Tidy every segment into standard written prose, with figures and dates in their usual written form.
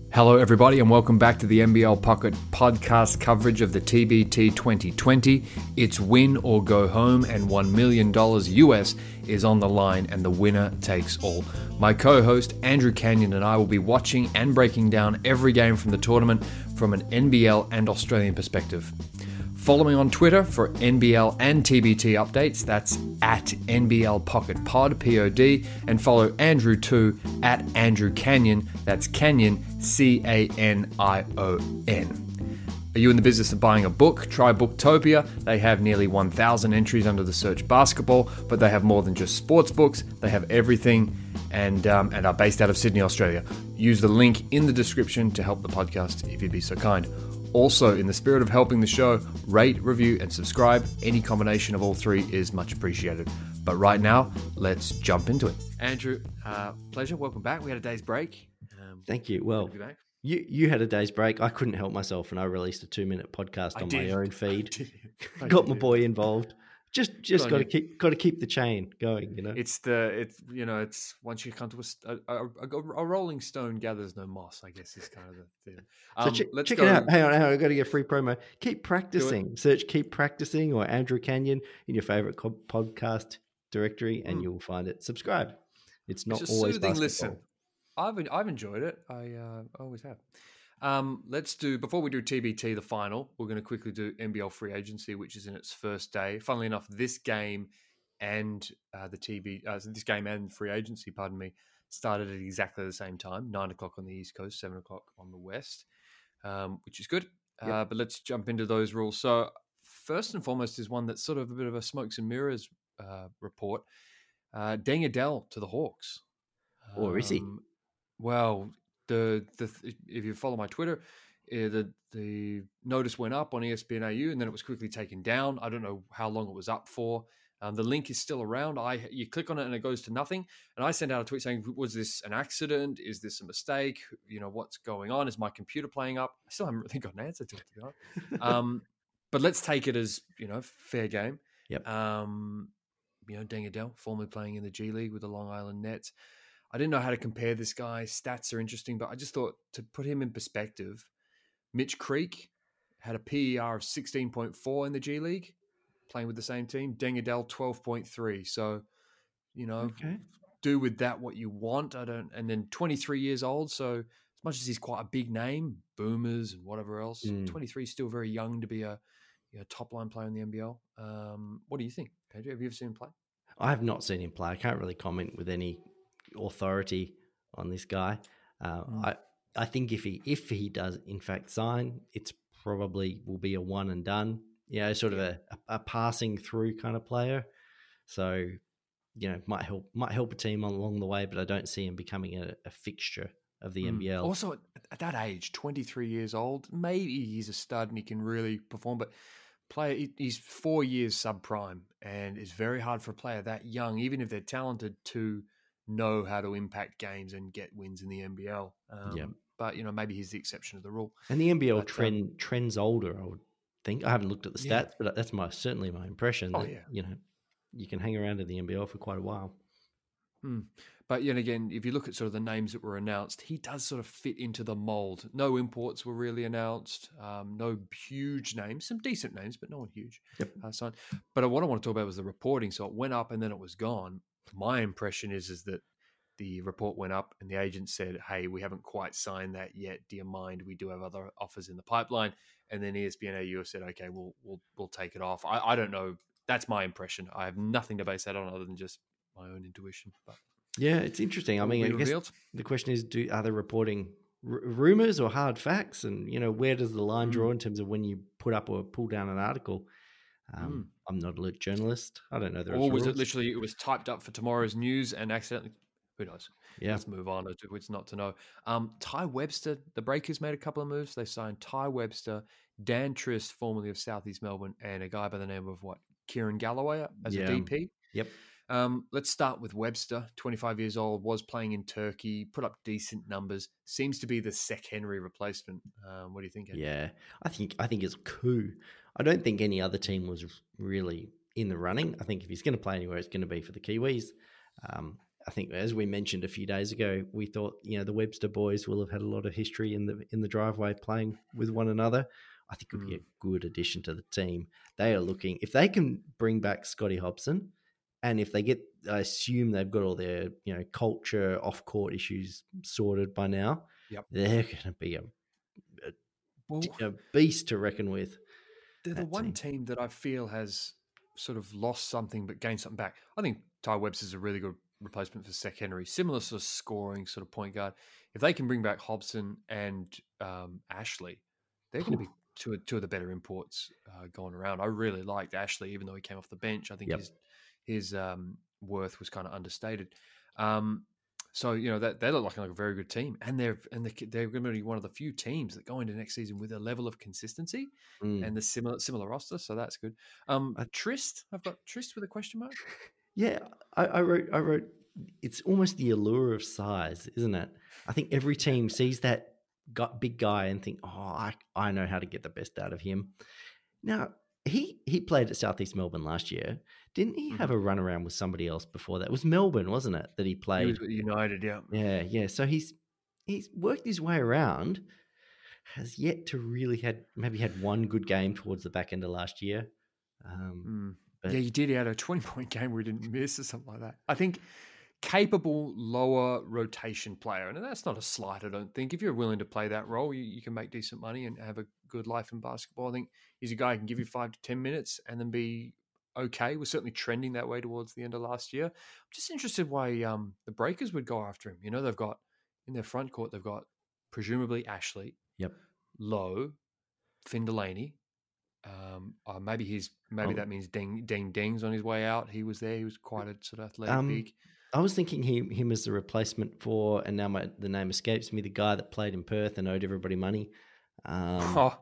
Hello, everybody, and welcome back to the NBL Pocket podcast coverage of the TBT 2020. It's win or go home, and $1 million US is on the line, and the winner takes all. My co-host, Andrew Canyon, and I will be watching and breaking down every game from the tournament from an NBL and Australian perspective. Follow me on Twitter for NBL and TBT updates. That's at NBL Pocket Pod, P-O-D. And follow Andrew too at Andrew Canyon. That's Canyon, C-A-N-I-O-N. Are you in the business of buying a book? Try Booktopia. They have nearly 1,000 entries under the search basketball, but they have more than just sports books. They have everything and are based out of Sydney, Australia. Use the link in the description to help the podcast if you'd be so kind. Also, in the spirit of helping the show, rate, review, and subscribe. Any combination of all three is much appreciated. But right now, let's jump into it. Andrew, pleasure. Welcome back. We had a day's break. Thank you. Well, you had a day's break. I couldn't help myself, and I released a 2-minute podcast on my own feed. Got my boy involved. Just got to keep the chain going, you know. It's once you come to a rolling stone gathers no moss, I guess is kind of the thing. So check it out. Hang on, I got to get a free promo. Keep practicing. Search "Keep Practicing" or Andrew Canyon in your favorite podcast directory, and you'll find it. Subscribe. It's not always soothing basketball. Listen. I've enjoyed it. I always have. Before we do TBT, the final, we're going to quickly do NBL free agency, which is in its first day. Funnily enough, this game and this game and free agency, started at exactly the same time, 9 o'clock on the East Coast, 7 o'clock on the West, which is good. But let's jump into those rules. So first and foremost is one that's sort of a bit of a smokes and mirrors report. Deng Adel to the Hawks. Or is he? Well, if you follow my Twitter, the notice went up on ESPN AU and then it was quickly taken down. I don't know how long it was up for. The link is still around. You click on it and it goes to nothing. And I sent out a tweet saying, was this an accident? Is this a mistake? You know, what's going on? Is my computer playing up? I still haven't really got an answer to it. But let's take it as, fair game. Yep. Deng Adel, formerly playing in the G League with the Long Island Nets. I didn't know how to compare this guy. Stats are interesting, but I just thought to put him in perspective, Mitch Creek had a PER of 16.4 in the G League, playing with the same team. Deng Adel 12.3. So, do with that what you want. And then 23 years old. So as much as he's quite a big name, boomers and whatever else, 23 is still very young to be a top line player in the NBL. What do you think, Pedro? Have you ever seen him play? I have not seen him play. I can't really comment with any authority on this guy. I think if he does in fact sign, it's probably will be a one and done. Sort of a passing through kind of player. So, might help a team along the way, but I don't see him becoming a fixture of the NBL. Also, at that age, 23 years old, maybe he's a stud and he can really perform, but he's 4 years subprime, and it's very hard for a player that young, even if they're talented, to know how to impact games and get wins in the NBL. But, maybe he's the exception to the rule. And the NBL trends older, I would think. I haven't looked at the stats, but that's certainly my impression that, you can hang around in the NBL for quite a while. But, again, if you look at sort of the names that were announced, he does sort of fit into the mold. No imports were really announced. No huge names. Some decent names, but no one huge. Signed. But what I want to talk about was the reporting. So it went up and then it was gone. My impression is that the report went up and the agent said, hey, we haven't quite signed that yet. Do you mind? We do have other offers in the pipeline. And then ESPN AU said, okay, we'll take it off. I don't know. That's my impression. I have nothing to base that on other than just my own intuition. But yeah, it's interesting. I mean, I guess the question is, are they reporting rumors or hard facts? And, where does the line draw in terms of when you put up or pull down an article? I'm not a journalist. I don't know. Or was it literally, it was typed up for tomorrow's news and accidentally, who knows? Yeah. Let's move on. It's not to know. Ty Webster, the Breakers made a couple of moves. They signed Ty Webster, Dan Trist, formerly of Southeast Melbourne, and a guy by the name of Kieran Galloway as a DP. Yep. Let's start with Webster, 25 years old, was playing in Turkey, put up decent numbers, seems to be the Sek Henry replacement. What do you think, Ed? Yeah, I think it's coup. I don't think any other team was really in the running. I think if he's going to play anywhere, it's going to be for the Kiwis. I think, as we mentioned a few days ago, we thought the Webster boys will have had a lot of history in the driveway playing with one another. I think it would be a good addition to the team. They are looking, if they can bring back Scotty Hobson, and if they get, I assume they've got all their culture off court issues sorted by now. Yep. They're going to be a beast to reckon with. They're the one team that I feel has sort of lost something but gained something back. I think Ty Webster's a really good replacement for Sek Henry. Similar sort of scoring sort of point guard. If they can bring back Hobson and Ashley, they're going to be two of the better imports going around. I really liked Ashley, even though he came off the bench. I think his worth was kind of understated. So that they look like a very good team, and they're going to be one of the few teams that go into next season with a level of consistency and the similar roster. So that's good. Trist, I've got Trist with a question mark. Yeah, I wrote. It's almost the allure of size, isn't it? I think every team sees that big guy and think, oh, I know how to get the best out of him. Now, he played at Southeast Melbourne last year. Didn't he have a run around with somebody else before that? It was Melbourne, wasn't it, that he played? He was at United, yeah. Yeah. So he's worked his way around, has yet to really had one good game towards the back end of last year. But yeah, he did. He had a 20-point game where he didn't miss or something like that. I think capable lower rotation player, and that's not a slight, I don't think. If you're willing to play that role, you can make decent money and have a good life in basketball. I think he's a guy who can give you 5 to 10 minutes and then be okay. We're certainly trending that way towards the end of last year. I'm just interested why the Breakers would go after him. They've got in their front court, they've got presumably Ashley, Lowe, Finn Delaney. Maybe that means Dean Ding's on his way out. He was there. He was quite a sort of athletic big. I was thinking him as the replacement for, and now the name escapes me, the guy that played in Perth and owed everybody money. Majuk.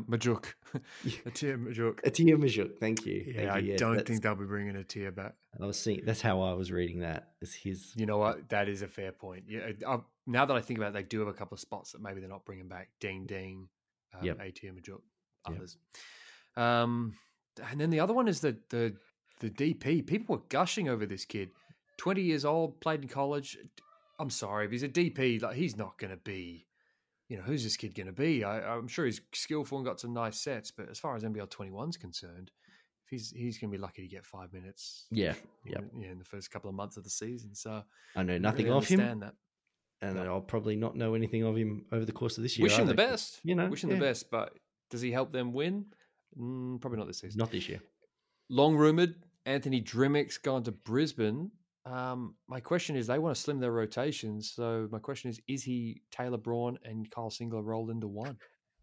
Atir Majuk. Atir Majuk, thank you. Yeah, I don't think they'll be bringing Atir back. I was seeing, that's how I was reading that. Is his? You know what? That is a fair point. Yeah, now that I think about it, they do have a couple of spots that maybe they're not bringing back. Ding, Atir Majuk, others. And then the other one is the DP. People were gushing over this kid. 20 years old, played in college. I'm sorry, if he's a DP, like he's not going to be, who's this kid going to be? I'm sure he's skillful and got some nice sets, but as far as NBL 21's concerned, he's going to be lucky to get 5 minutes. In the first couple of months of the season. So I know nothing of him. And I'll probably not know anything of him over the course of this year. Wish him the best. Wish him the best, but does he help them win? Probably not this season. Not this year. Long rumored, Anthony Drimmick's gone to Brisbane. My question is, they want to slim their rotations. So my question is he Taylor Braun and Kyle Singler rolled into one?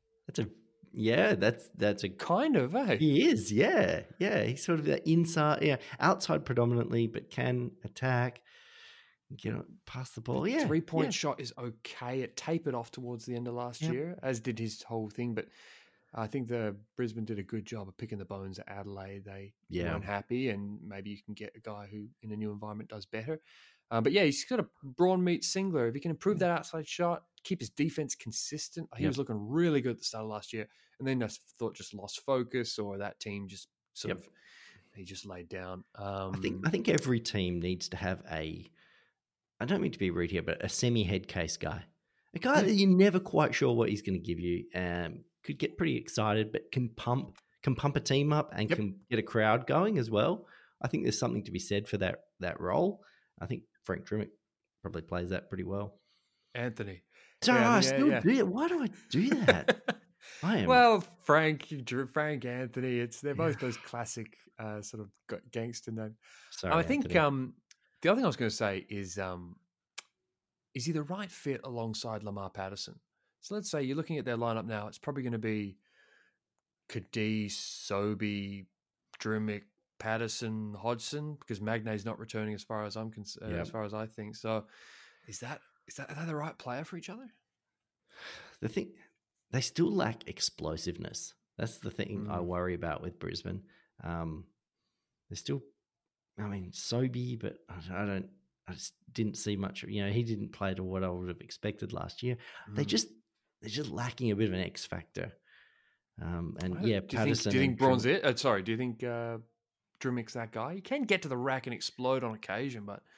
That's a kind of, eh? He is, yeah. He's sort of that inside, outside predominantly, but can attack, get past the ball. Yeah, 3-point shot is okay. It tapered off towards the end of last year, as did his whole thing, but I think the Brisbane did a good job of picking the bones at Adelaide. They weren't happy, and maybe you can get a guy who in a new environment does better. But he's got a Braun meets Singler. If he can improve that outside shot, keep his defense consistent. He was looking really good at the start of last year, and then I thought just lost focus, or that team just sort of he just laid down. I think every team needs to have I don't mean to be rude here, but a semi-head case guy, a guy that you're never quite sure what he's going to give you. Could get pretty excited, but can pump a team up and can get a crowd going as well. I think there's something to be said for that role. I think Frank Drimmick probably plays that pretty well. Anthony. I still do it. Why do I do that? I am. Well, Frank Anthony, they're both those classic sort of gangster names. Sorry, I think the other thing I was going to say is he the right fit alongside Lamar Patterson? So let's say you're looking at their lineup now. It's probably going to be Cadiz, Sobey, Drimmick, Patterson, Hodgson, because Magnay's not returning as far as I'm concerned, as far as I think. So are they the right player for each other? The thing, they still lack explosiveness. That's the thing I worry about with Brisbane. They're still, Sobey, but I just didn't see much. He didn't play to what I would have expected last year. They're just lacking a bit of an X factor. Patterson. Do you think Braun's it? Do you think Drimmick's that guy? He can get to the rack and explode on occasion, but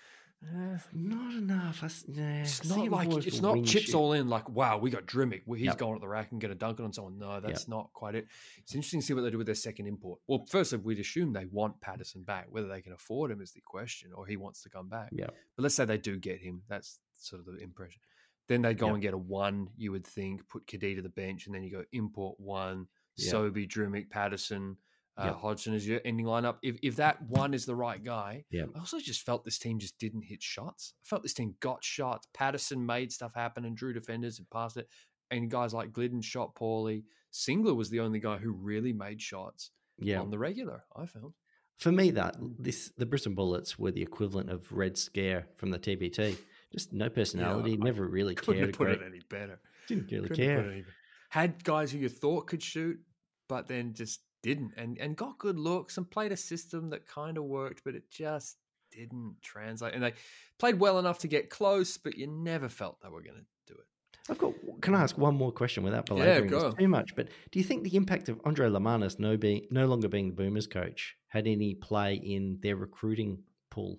Not enough. It's not like it's not chips all in. Like, wow, we got Drimmick. Well, he's going at the rack and going to dunk it on someone. No, that's not quite it. It's interesting to see what they do with their second import. Well, firstly, we'd assume they want Patterson back. Whether they can afford him is the question, or he wants to come back. Yeah. But let's say they do get him. That's sort of the impression. Then they go and get a one. You would think put Kadee to the bench, and then you go import one. Sobey, Drimmick, Patterson. Hodgson is your ending lineup. If that one is the right guy, I also just felt this team just didn't hit shots. I felt this team got shots. Patterson made stuff happen and drew defenders and passed it. And guys like Glidden shot poorly. Singler was the only guy who really made shots on the regular, I felt. For me, the Brisbane Bullets were the equivalent of Red Scare from the TBT. Just no personality, never really couldn't cared. Have put it any better. Didn't really care. Had guys who you thought could shoot, but then just didn't, and got good looks and played a system that kind of worked, but it just didn't translate. And they played well enough to get close, but you never felt they were going to do it. Can I ask one more question without belaboring this too much? But do you think the impact of Andre Lamanis no longer being the Boomers coach had any play in their recruiting pool?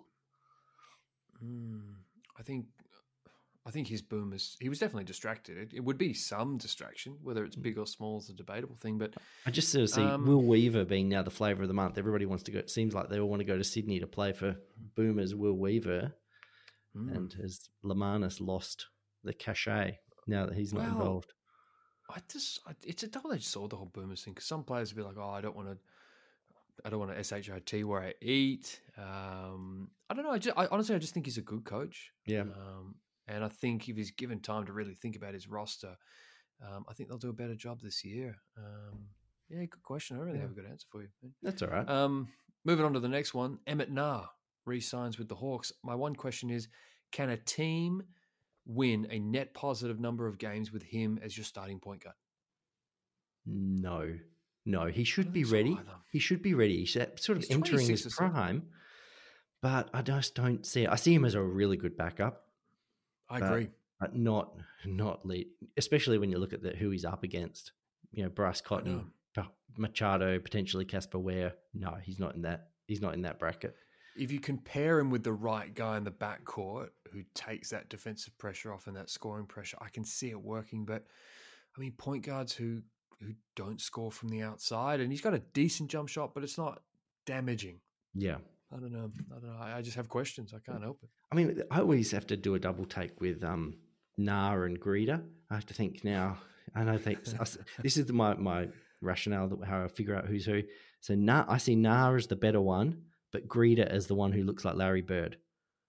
I think his Boomers, he was definitely distracted. It would be some distraction, whether it's big or small is a debatable thing. But I just sort of see Will Weaver being now the flavour of the month. Everybody wants to go. It seems like they all want to go to Sydney to play for Boomers Will Weaver. And has Lamanis lost the cachet now that he's not involved? It's a double-edged sword, the whole Boomers thing, because some players will be like, I don't want to SHIT where I eat. I don't know. Honestly, I just think he's a good coach. Yeah. And I think if he's given time to really think about his roster, I think they'll do a better job this year. Good question. I don't really have a good answer for you. That's all right. Moving on to the next one. Emmett Nah re-signs with the Hawks. My one question is, can a team win a net positive number of games with him as your starting point guard? No. He should be ready. He should be ready. He's sort of entering his prime, but I just don't see it. I see him as a really good backup. I agree. But not lead, especially when you look at who he's up against. Bryce Cotton, Machado, potentially Casper Ware. No, he's not in that. He's not in that bracket. If you compare him with the right guy in the backcourt who takes that defensive pressure off and that scoring pressure, I can see it working. But I mean, point guards who don't score from the outside, and he's got a decent jump shot, but it's not damaging. Yeah. I don't know. I just have questions. I can't help it. I mean, I always have to do a double take with Nah and Greeter. I have to think now. And I think this is my rationale, how I figure out who's who. So I see Nah as the better one, but Greeter as the one who looks like Larry Bird.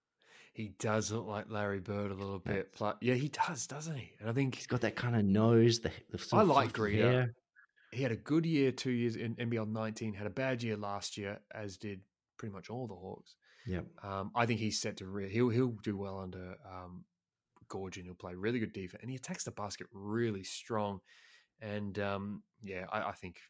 He does look like Larry Bird a little bit. Yeah, he does, doesn't he? And I think he's got that kind of nose. I like Greeter. Hair. He had a good year 2 years in NBL 19, had a bad year last year, as did pretty much all the Hawks. Yeah. I think he's set to he'll do well under Gorgian. He'll play really good defense, and he attacks the basket really strong. And I think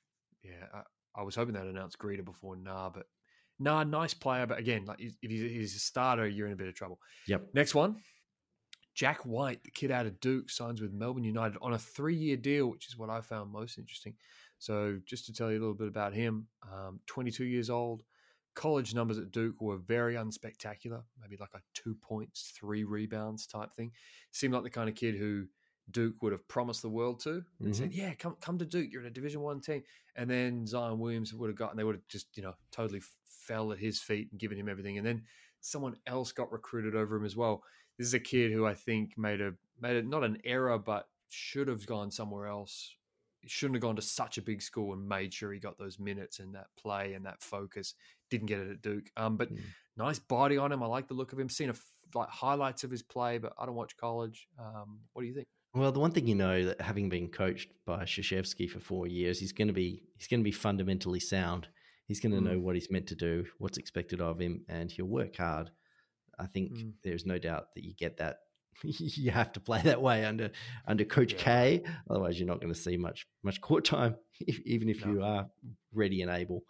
I was hoping they'd announce Greeter before Nah, but Nah, nice player, but again, like if he's a starter, you're in a bit of trouble. Yep. Next one, Jack White, the kid out of Duke, signs with Melbourne United on a 3-year deal, which is what I found most interesting. So just to tell you a little bit about him, 22 years old. College numbers at Duke were very unspectacular, maybe like a 2 points, 3 rebounds type thing. Seemed like the kind of kid who Duke would have promised the world to and said, yeah, come to Duke. You're in a Division I team. And then Zion Williams would have gotten, they would have just, totally fell at his feet and given him everything. And then someone else got recruited over him as well. This is a kid who I think made a not an error, but should have gone somewhere else. He shouldn't have gone to such a big school and made sure he got those minutes and that play and that focus. Didn't get it at Duke. But nice body on him. I like the look of him. Seen highlights of his play, but I don't watch college. What do you think? Well, the one thing that having been coached by Krzyzewski for 4 years, he's going to be fundamentally sound. He's going to know what he's meant to do, what's expected of him, and he'll work hard. I think there's no doubt that you get that. You have to play that way under Coach K. Otherwise, you're not going to see much court time, even if you are ready and able.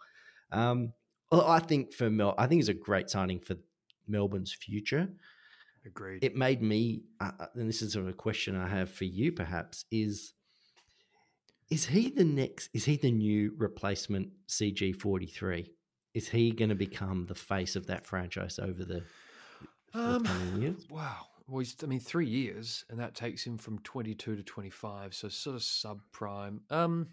Well, I think I think it's a great signing for Melbourne's future. Agreed. It made me, and this is sort of a question I have for you, perhaps, is he the new replacement CG43? Is he going to become the face of that franchise over the forthcoming years? Wow. Well, 3 years, and that takes him from 22 to 25, so sort of subprime.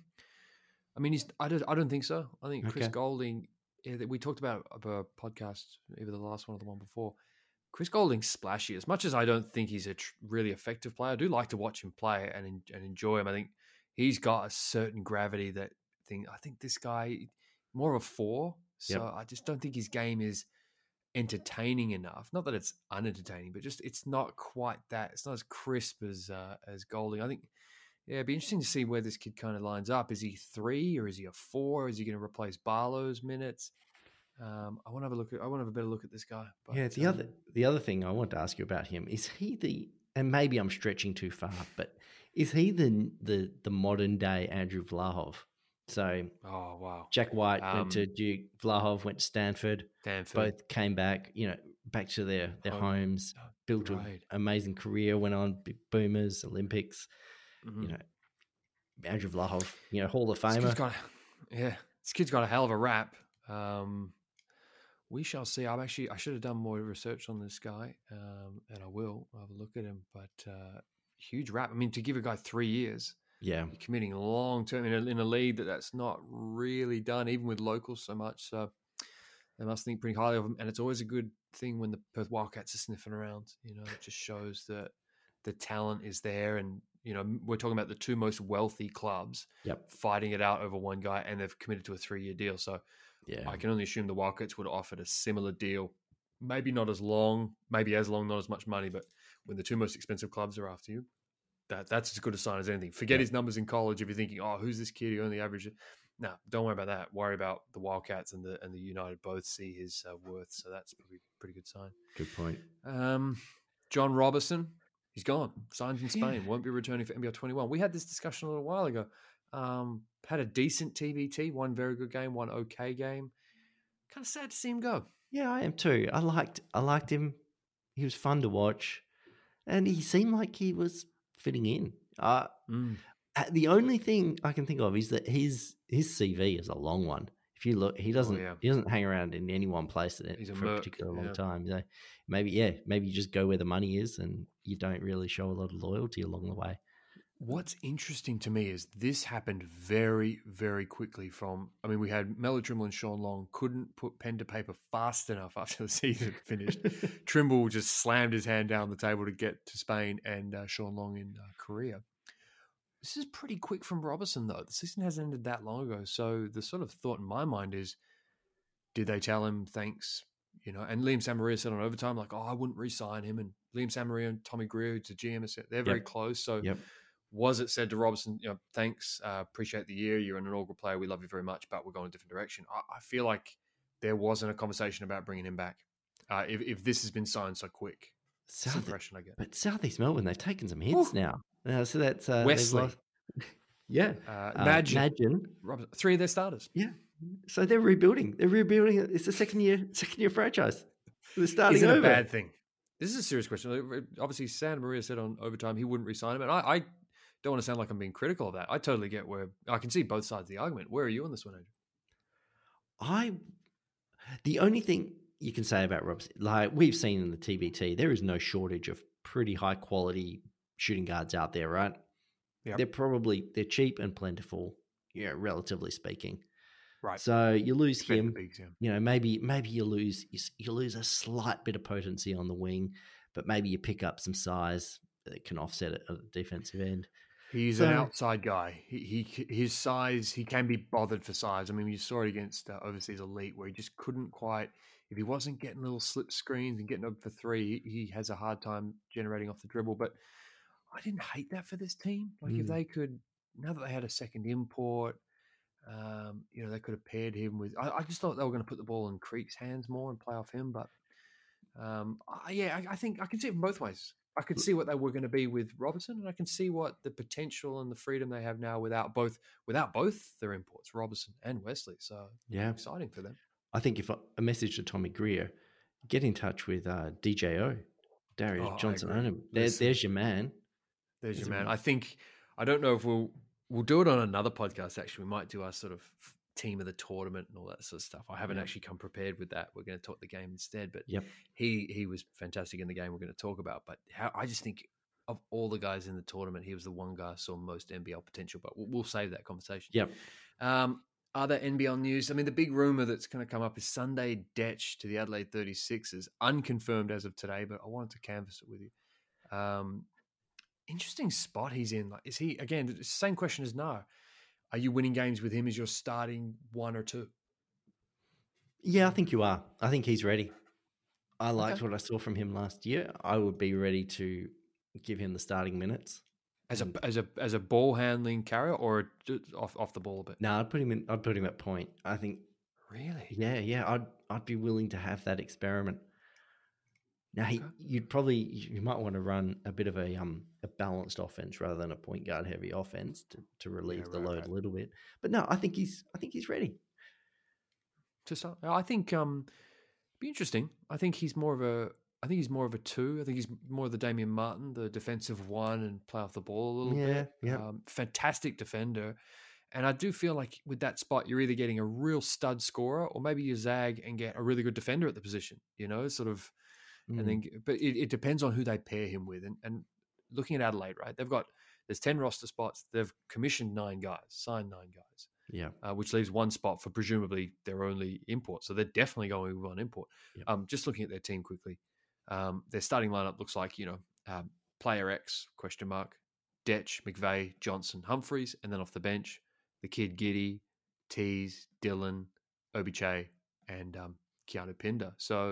I don't think so. I think Chris Okay. Golding. Yeah, we talked about a podcast, either the last one or the one before. Chris Golding's splashy. As much as I don't think he's a really effective player, I do like to watch him play and enjoy him. I think he's got a certain gravity that thing. I think this guy more of a 4, so Yep. I just don't think his game is entertaining enough. Not that it's unentertaining, but just it's not quite that. It's not as crisp as Golding. I think. Yeah, it'd be interesting to see where this kid kind of lines up. Is he 3 or is he a 4? Is he going to replace Barlow's minutes? I want to have a look. I want to have a better look at this guy. But, Yeah. The other thing I want to ask you about him is and maybe I'm stretching too far, but is he the modern day Andrew Vlahov? So oh wow, Jack White went to Duke, Vlahov went to Stanford. Both came back, back to their homes, built an amazing career, went on big Boomers, Olympics. Mm-hmm. Andrew Vlahov, Hall of Famer. This kid's got a hell of a rap. We shall see. I should have done more research on this guy, and I will. I'll have a look at him. But huge rap. I mean, to give a guy 3 years, yeah, you're committing long term in a league that's not really done, even with locals so much. So they must think pretty highly of him. And it's always a good thing when the Perth Wildcats are sniffing around. It just shows that the talent is there, and we're talking about the 2 most wealthy clubs fighting it out over one guy, and they've committed to a 3-year deal. So I can only assume the Wildcats would have offered a similar deal, maybe not as long, maybe as long, not as much money, but when the 2 most expensive clubs are after you, that's as good a sign as anything. Forget his numbers in college if you're thinking, oh, who's this kid who only averaged? No, don't worry about that. Worry about the Wildcats and the United both see his worth. So that's probably a pretty good sign. Good point. John Robertson. He's gone. Signed in Spain. Won't be returning for NBL 21. We had this discussion a little while ago. Had a decent TBT. One very good game. One okay game. Kind of sad to see him go. Yeah, I am too. I liked him. He was fun to watch, and he seemed like he was fitting in. The only thing I can think of is that his CV is a long one. If you look, he doesn't hang around in any one place for a particular long time. Maybe you just go where the money is, and you don't really show a lot of loyalty along the way. What's interesting to me is this happened very, very quickly. We had Melo Trimble and Sean Long couldn't put pen to paper fast enough after the season finished. Trimble just slammed his hand down the table to get to Spain, and Sean Long in Korea. This is pretty quick from Robertson, though. The season hasn't ended that long ago. So the sort of thought in my mind is, did they tell him thanks? And Liam Samaria said on overtime, like, oh, I wouldn't re-sign him. And Liam Samaria and Tommy Greer, who's a GM, they're very close. So was it said to Robertson, thanks, appreciate the year. You're an inaugural player. We love you very much, but we're going a different direction. I feel like there wasn't a conversation about bringing him back. If this has been signed so quick. That's the impression I get. But Southeast Melbourne, they've taken some hits now. So that's Wesley. Imagine. 3 of their starters. Yeah. So they're rebuilding. It's a second year franchise. They're starting over. Is it a bad thing? This is a serious question. Obviously, Santa Maria said on overtime he wouldn't re-sign him. And I don't want to sound like I'm being critical of that. I totally get where I can see both sides of the argument. Where are you on this one, Andrew? The only thing you can say about Robertson, like we've seen in the TBT, there is no shortage of pretty high quality shooting guards out there, right? Yep. They're cheap and plentiful, relatively speaking. Right. So you lose him. Bigs, maybe you lose a slight bit of potency on the wing, but maybe you pick up some size that can offset it at the defensive end. He's an outside guy. His size, he can be bothered for size. You saw it against Overseas Elite where he just couldn't quite. If he wasn't getting little slip screens and getting up for 3, he has a hard time generating off the dribble. But I didn't hate that for this team. Like if they could, now that they had a second import, they could have paired him with. I just thought they were going to put the ball in Creek's hands more and play off him. But I think I can see it from both ways. I could see what they were going to be with Robertson, and I can see what the potential and the freedom they have now without both their imports, Robertson and Wesley. So exciting for them. I think if a message to Tommy Greer, get in touch with DJO, Darius Johnson. There's your man. There's your man. I don't know if we'll do it on another podcast. Actually, we might do our sort of team of the tournament and all that sort of stuff. I haven't actually come prepared with that. We're going to talk the game instead. But he was fantastic in the game we're going to talk about. But I just think of all the guys in the tournament, he was the one guy I saw most NBL potential. But we'll save that conversation. Yep. Other NBL news. I mean, the big rumor that's going to come up is Sunday Dech to the Adelaide 36ers. Unconfirmed as of today, but I wanted to canvass it with you. Interesting spot he's in. Like, is he, again, the same question as Noah. Are you winning games with him as your starting 1 or 2? Yeah, I think you are. I think he's ready. I liked what I saw from him last year. I would be ready to give him the starting minutes. As a ball handling carrier or off the ball a bit? No, I'd put him at point. I think. Really? Yeah. I'd be willing to have that experiment. Now you might want to run a bit of a balanced offense rather than a point guard heavy offense to relieve the load a little bit. But no, I think he's ready. To start, I think be interesting. I think he's more of a 2. I think he's more of the Damian Martin, the defensive 1 and play off the ball a little bit. Yeah. Fantastic defender. And I do feel like with that spot, you're either getting a real stud scorer or maybe you zag and get a really good defender at the position, sort of. And then, but it depends on who they pair him with. And looking at Adelaide, right, there's 10 roster spots. They've commissioned 9 guys, signed 9 guys. Yeah. Which leaves 1 spot for presumably their only import. So they're definitely going with 1 import. Yep. Just looking at their team quickly, their starting lineup looks like, player X, ? Dech, McVeigh, Johnson, Humphreys, and then off the bench, the kid Giddy, Tease, Dillon, Obiche, and Keanu Pinder. So,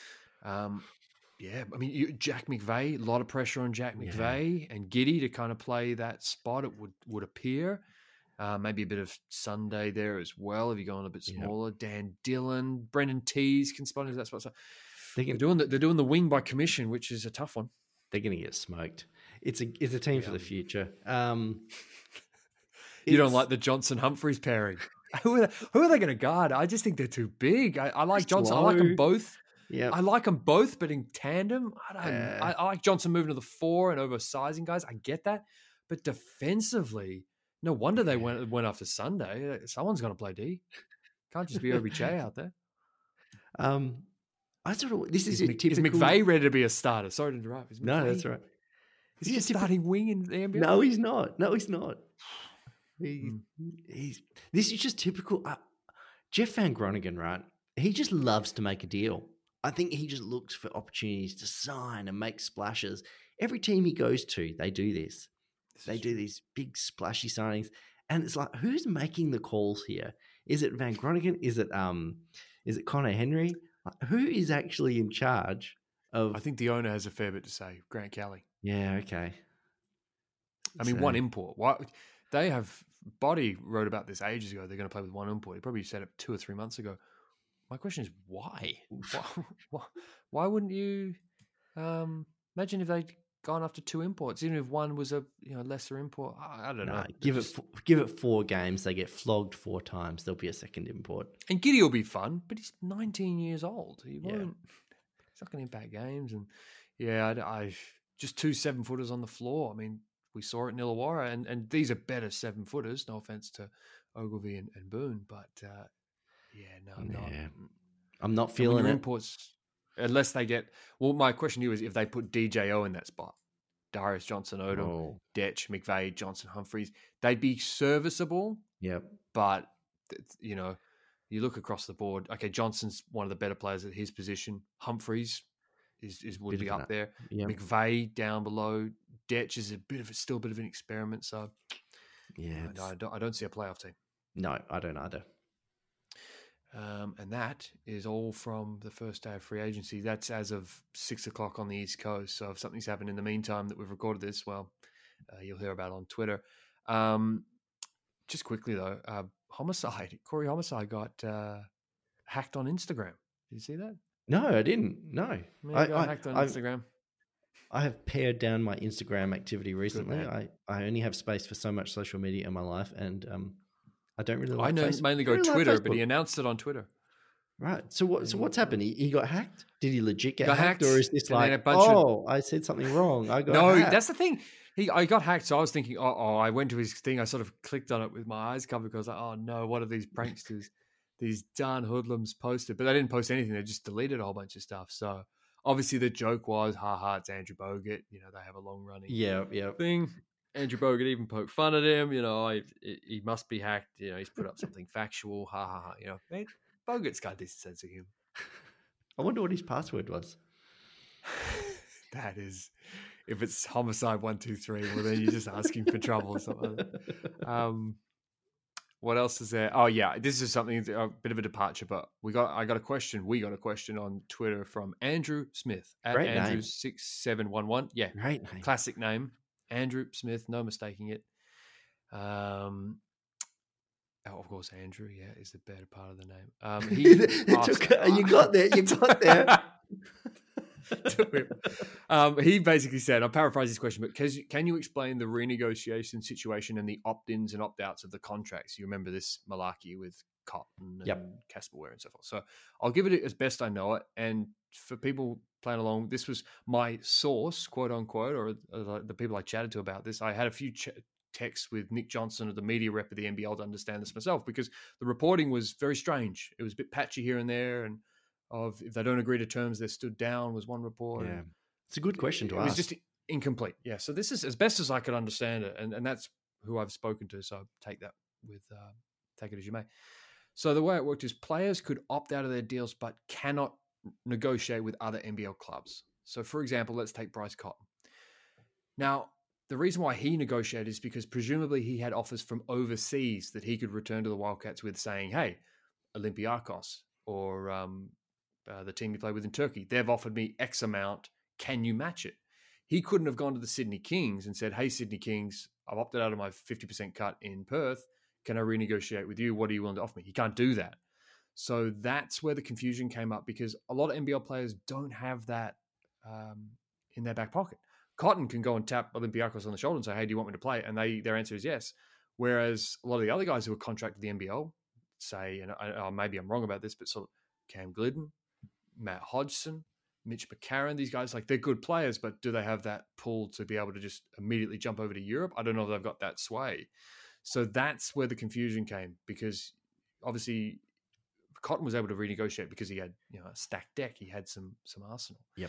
I mean, Jack McVeigh, a lot of pressure on Jack McVeigh and Giddy to kind of play that spot, it would appear. Maybe a bit of Sunday there as well if you're going a bit smaller. Dan Dillon, Brendan Tease can spot into that spot. So they're doing the wing by commission, which is a tough one. They're going to get smoked. It's a team for the future. You don't like the Johnson Humphreys pairing. Who are they going to guard? I just think they're too big. I like Johnson. Slow. I like them both. Yeah, I like them both, but in tandem, I like Johnson moving to the 4 and oversizing guys. I get that, but defensively, no wonder they went after Sunday. Someone's going to play D. Can't just be OBJ out there. Is McVeigh ready to be a starter? Sorry to interrupt. No, that's right. Is he a starting wing in the NBA? No, he's not. This is just typical. Jeff Van Groningen, right? He just loves to make a deal. I think he just looks for opportunities to sign and make splashes. Every team he goes to, they do this. They do these big splashy signings. And it's like, who's making the calls here? Is it Van Groningen? Is it Connor Henry? Who is actually in charge of... I think the owner has a fair bit to say. Grant Kelly. Yeah, okay. I mean, 1 import. Why they have... Body wrote about this ages ago. They're going to play with 1 import. He probably said it 2 or 3 months ago. My question is why? Why wouldn't you imagine if they'd gone after 2 imports, even if 1 was a lesser import? I don't know. Give it 4 games. They get flogged 4 times. There'll be a second import. And Giddy will be fun, but he's 19 years old. He won't. He's not going to impact games. And I just 2 7-footers on the floor. I mean, we saw it in Illawarra, and these are better 7-footers. No offense to Ogilvy and Boone, but. I'm not feeling it. Imports, unless they get... Well, my question to you is if they put DJO in that spot, Darius Johnson Odom, Dech, McVeigh, Johnson Humphreys, they'd be serviceable. Yep. But, you look across the board. Okay, Johnson's one of the better players at his position. Humphreys would be up there. Yep. McVeigh down below. Dech is still a bit of an experiment. So, I don't see a playoff team. No, I don't either. And that is all from the first day of free agency. That's as of 6:00 on the East Coast. So if something's happened in the meantime that we've recorded this, well, you'll hear about it on Twitter. Just quickly though, Corey Homicide got hacked on Instagram. Did you see that? No, I didn't. No. I got hacked on Instagram. I have pared down my Instagram activity recently. I only have space for so much social media in my life, and I don't really like Facebook. Mainly go Twitter, but he announced it on Twitter. Right. So what's happened? He got hacked? Did he legit get hacked? Or is this like, I said something wrong? I got hacked? That's the thing. I got hacked, so I was thinking, I went to his thing. I sort of clicked on it with my eyes covered because I was like, oh no, what are these pranksters, these darn hoodlums posted? But they didn't post anything. They just deleted a whole bunch of stuff. So obviously the joke was, it's Andrew Bogut. They have a long running Yeah. thing. Andrew Bogut even poked fun at him. He must be hacked. He's put up something factual. Man, Bogut's got this sense of humor. I wonder what his password was. That is, if it's homicide 123, well then you're just asking for trouble or something. What else is there? Oh yeah, this is something a bit of a departure, but we got a question on Twitter from Andrew Smith at Andrew6711. Yeah, great name. Classic name, Andrew Smith. No mistaking it. Of course, Andrew. Yeah, is the better part of the name. You got there. You got there. He basically said, I'll paraphrase this question, but can you explain the renegotiation situation and the opt-ins and opt-outs of the contracts? You remember this malarkey with Cotton and Casper Ware and so forth. So I'll give it as best I know it. And for people playing along, this was my source, quote unquote, or the people I chatted to about this. I had a few texts with Nick Johnson, the media rep of the NBL, to understand this myself, because the reporting was very strange. It was a bit patchy here and there, and if they don't agree to terms, they're stood down was one report. Yeah, it's a good question to ask. It was just incomplete. Yeah, so this is as best as I could understand it, and that's who I've spoken to. So take that take it as you may. So the way it worked is players could opt out of their deals, but cannot negotiate with other NBL clubs. So, for example, let's take Bryce Cotton. Now, the reason why he negotiated is because presumably he had offers from overseas that he could return to the Wildcats with, saying, "Hey, Olympiacos or the team you play with in Turkey, they've offered me X amount. Can you match it?" He couldn't have gone to the Sydney Kings and said, "Hey, Sydney Kings, I've opted out of my 50% cut in Perth. Can I renegotiate with you? What are you willing to offer me?" He can't do that. So that's where the confusion came up, because a lot of NBL players don't have that in their back pocket. Cotton can go and tap Olympiacos on the shoulder and say, "Hey, do you want me to play?" And their answer is yes. Whereas a lot of the other guys who are contracted to the NBL say, and maybe I'm wrong about this, but sort of Cam Glidden, Matt Hodgson, Mitch McCarron, these guys, like, they're good players, but do they have that pull to be able to just immediately jump over to Europe? I don't know if they've got that sway. So that's where the confusion came, because obviously Cotton was able to renegotiate because he had a stacked deck. He had some arsenal. Yep.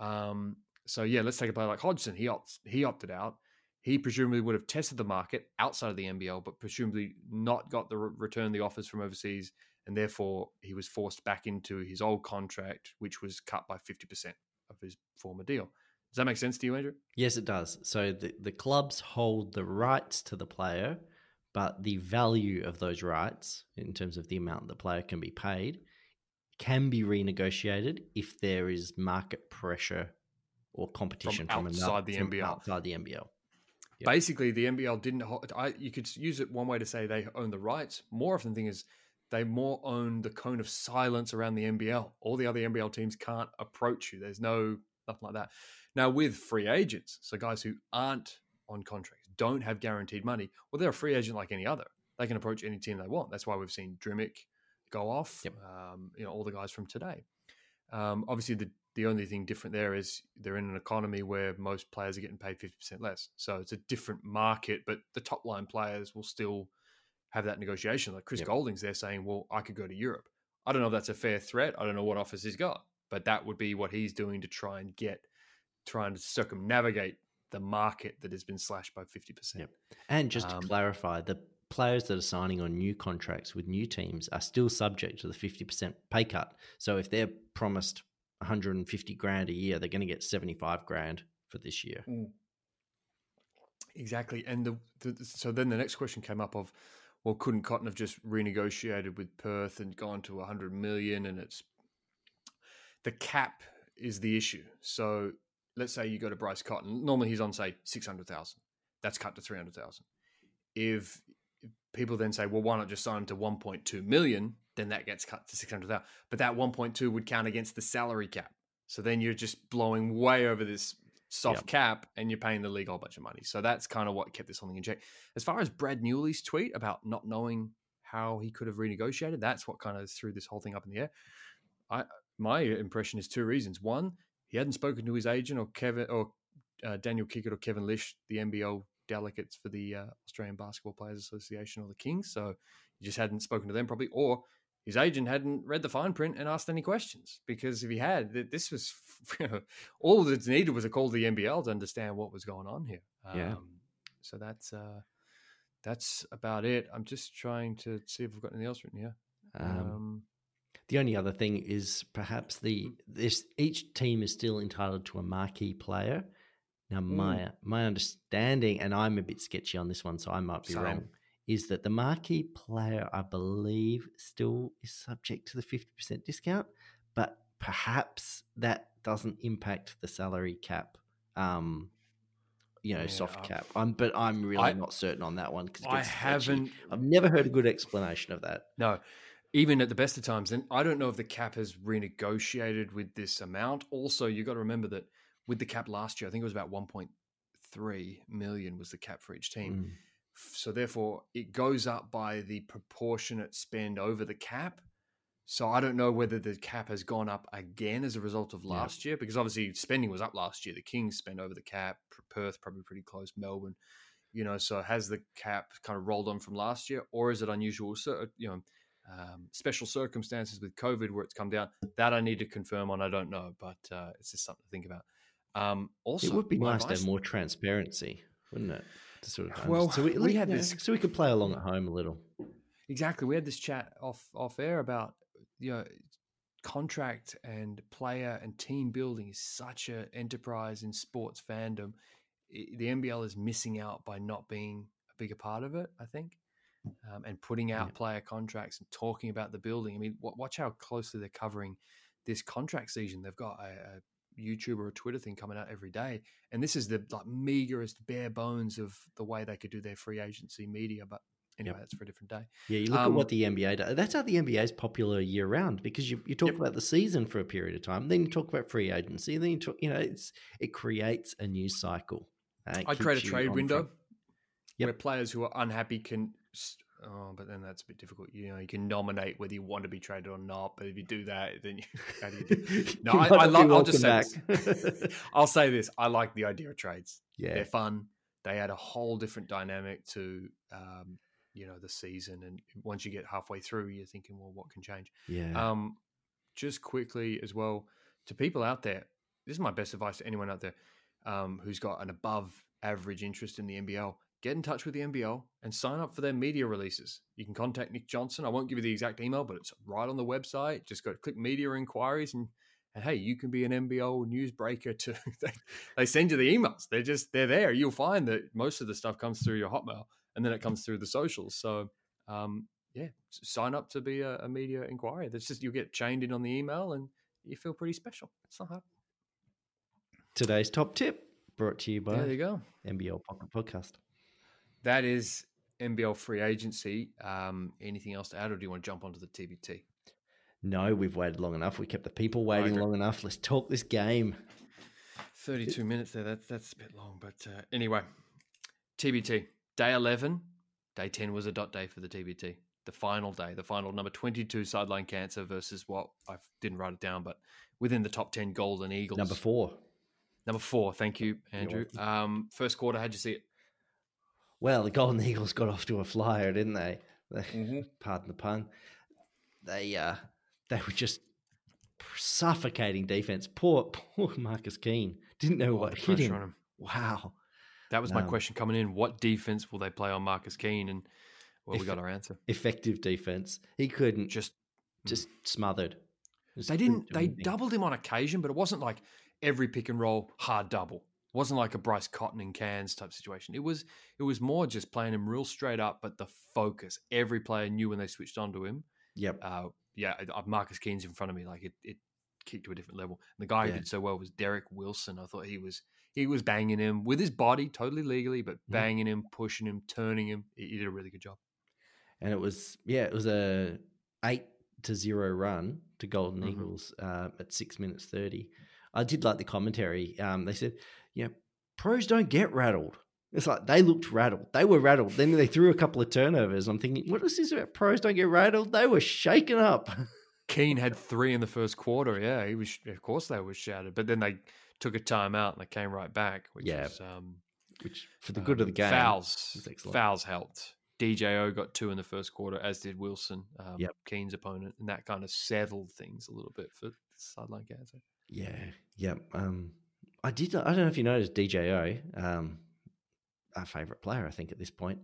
So yeah, let's take a player like Hodgson. He opted out. He presumably would have tested the market outside of the NBL, but presumably not got return the offers from overseas, and therefore he was forced back into his old contract, which was cut by 50% of his former deal. Does that make sense to you, Andrew? Yes, it does. So the clubs hold the rights to the player, but the value of those rights, in terms of the amount the player can be paid, can be renegotiated if there is market pressure or competition from outside the NBL. Yep. Basically, the NBL didn't hold. You could use it one way to say they own the rights. More often, the thing is, they more own the cone of silence around the NBL. All the other NBL teams can't approach you. There's nothing like that. Now, with free agents, so guys who aren't on contracts, don't have guaranteed money, well, they're a free agent like any other. They can approach any team they want. That's why we've seen Drimmick go off. Yep. All the guys from today. Obviously, the only thing different there is they're in an economy where most players are getting paid 50% less. So it's a different market, but the top line players will still have that negotiation. Like Chris Golding's there saying, well, I could go to Europe. I don't know if that's a fair threat. I don't know what offers he's got, but that would be what he's doing to trying to circumnavigate the market that has been slashed by 50%. Yep. And just to clarify, the players that are signing on new contracts with new teams are still subject to the 50% pay cut. So if they're promised 150 grand a year, they're going to get 75 grand for this year. Exactly. And so then the next question came up of, well, couldn't Cotton have just renegotiated with Perth and gone to 100 million? And it's the cap is the issue. So let's say you go to Bryce Cotton. Normally he's on, say, 600,000. That's cut to 300,000. If people then say, well, why not just sign him to 1.2 million? Then that gets cut to 600,000. But that 1.2 would count against the salary cap. So then you're just blowing way over this soft cap, and you're paying the league a whole bunch of money. So that's kind of what kept this whole thing in check. As far as Brad Newley's tweet about not knowing how he could have renegotiated, that's what kind of threw this whole thing up in the air. My impression is two reasons. One, he hadn't spoken to his agent or Daniel Kickett or Kevin Lish, the NBL delegates for the Australian Basketball Players Association or the Kings. So he just hadn't spoken to them probably, or his agent hadn't read the fine print and asked any questions, because if he had, this was all that's needed was a call to the NBL to understand what was going on here. So that's about it. I'm just trying to see if we've got anything else written here. The only other thing is perhaps each team is still entitled to a marquee player. Now, my understanding, and I'm a bit sketchy on this one, so I might be wrong, is that the marquee player, I believe, still is subject to the 50% discount, but perhaps that doesn't impact the salary cap, soft cap. But I'm really not certain on that one, because I've never heard a good explanation of that. No, even at the best of times. And I don't know if the cap has renegotiated with this amount. Also, you got to remember that with the cap last year, I think it was about 1.3 million was the cap for each team. So therefore, it goes up by the proportionate spend over the cap. So I don't know whether the cap has gone up again as a result of last year, because obviously spending was up last year. The Kings spent over the cap. Perth probably pretty close. Melbourne, so has the cap kind of rolled on from last year, or is it unusual? So, special circumstances with COVID where it's come down. That I need to confirm on. I don't know, but it's just something to think about. Also, it would be nice to have more transparency, wouldn't it? To sort of so we could play along at home a little. Exactly. We had this chat off air about contract and player and team building is such an enterprise in sports fandom. The NBL is missing out by not being a bigger part of it, I think, and putting out player contracts and talking about the building. I mean, watch how closely they're covering this contract season. They've got a YouTube or a Twitter thing coming out every day, and this is the meagerest bare bones of the way they could do their free agency media. But anyway, that's for a different day. Yeah, you look at what the NBA does. That's how the NBA is popular year round, because you talk about the season for a period of time, then you talk about free agency, then you talk, it creates a news cycle. I create a trade window where players who are unhappy can. Oh, but then that's a bit difficult. You can nominate whether you want to be traded or not. But if you do that, then how do you do? No, I'll just say this. I'll say this. I like the idea of trades. Yeah, they're fun. They add a whole different dynamic to the season. And once you get halfway through, you're thinking, well, what can change? Yeah. Just quickly as well, to people out there, this is my best advice to anyone out there who's got an above average interest in the NBL. Get in touch with the NBL and sign up for their media releases. You can contact Nick Johnson. I won't give you the exact email, but it's right on the website. Just go click media inquiries and hey, you can be an NBL newsbreaker too. They send you the emails. They're there. You'll find that most of the stuff comes through your Hotmail and then it comes through the socials. So sign up to be a media inquiry. That's just, you'll get chained in on the email and you feel pretty special. It's not hard. Today's top tip brought to you by there you go. NBL Pocket Podcast. That is NBL free agency. Anything else to add, or do you want to jump onto the TBT? No, we've waited long enough. We kept the people waiting long enough. Let's talk this game. 32 minutes there. That's a bit long. But anyway, TBT. Day 11. Day 10 was a dot day for the TBT. The final day. The final number 22 sideline cancer versus what I didn't write it down, but within the top 10 Golden Eagles. Number 4. Thank you, Andrew. First quarter, how'd you see it? Well, the Golden Eagles got off to a flyer, didn't they? Pardon the pun. They were just suffocating defense. Poor Marcus Keane. Didn't know what hit him. On him. Wow. That was my question coming in. What defense will they play on Marcus Keane? And we got our answer. Effective defense. He couldn't. Just smothered. They doubled him on occasion, but it wasn't like every pick and roll hard double. It wasn't like a Bryce Cotton in Cairns type situation. It was more just playing him real straight up, but the focus. Every player knew when they switched onto him. Yep. Marcus Keane's in front of me. Like it kicked to a different level. And the guy who did so well was Derek Wilson. I thought he was banging him with his body, totally legally, but banging him, pushing him, turning him. He did a really good job. And it was a 8-0 run to Golden Eagles at 6 minutes 30. I did like the commentary. They said, pros don't get rattled. It's like they looked rattled. They were rattled. Then they threw a couple of turnovers. I'm thinking, what is this about pros don't get rattled? They were shaken up. Keane had 3 in the first quarter. Yeah, he was. Of course, they were shattered. But then they took a timeout and they came right back, which for the good of the game, fouls helped. DJO got 2 in the first quarter, as did Wilson, Keane's opponent, and that kind of settled things a little bit for sideline Cancer. Yeah. I don't know if you noticed DJO, our favourite player, I think, at this point.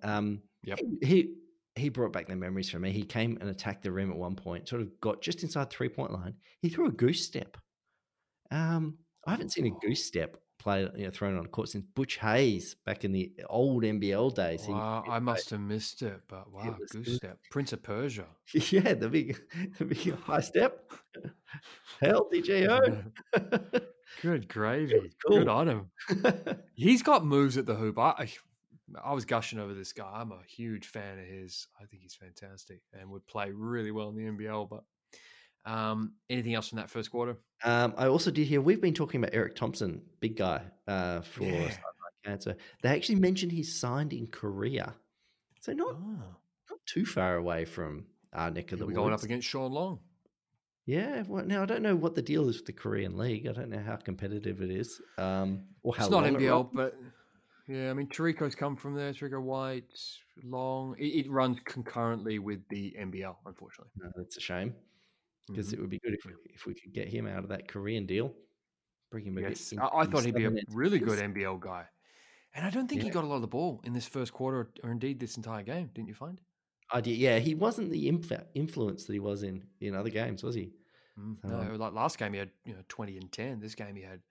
He brought back the memories for me. He came and attacked the rim at one point, sort of got just inside 3-point line. He threw a goose step. I haven't seen a goose step thrown on a court since Butch Hayes back in the old NBL days. Wow, I must have missed it, but wow, goose step. Prince of Persia. Yeah, the big high step. Hell, DJO. Good gravy. Cool. Good on him. He's got moves at the hoop. I was gushing over this guy. I'm a huge fan of his. I think he's fantastic and would play really well in the NBL. But anything else from that first quarter? I also did hear, we've been talking about Eric Thompson, big guy for Sideline Cancer. They actually mentioned he's signed in Korea. So not too far away from our neck of the woods. We're going up against Sean Long. Yeah, well, now I don't know what the deal is with the Korean League. I don't know how competitive it is, or how it's not NBL, but yeah, I mean, Tarico's come from there. Tarico White, Long. It runs concurrently with the NBL, unfortunately. No, that's a shame because it would be good if we could get him out of that Korean deal. Bring him a bit. I thought he'd be a really good NBL guy, and I don't think he got a lot of the ball in this first quarter, or indeed this entire game. Didn't you find? I did, yeah. He wasn't the influence that he was in other games, was he? No, like last game he had 20 and 10. This game he had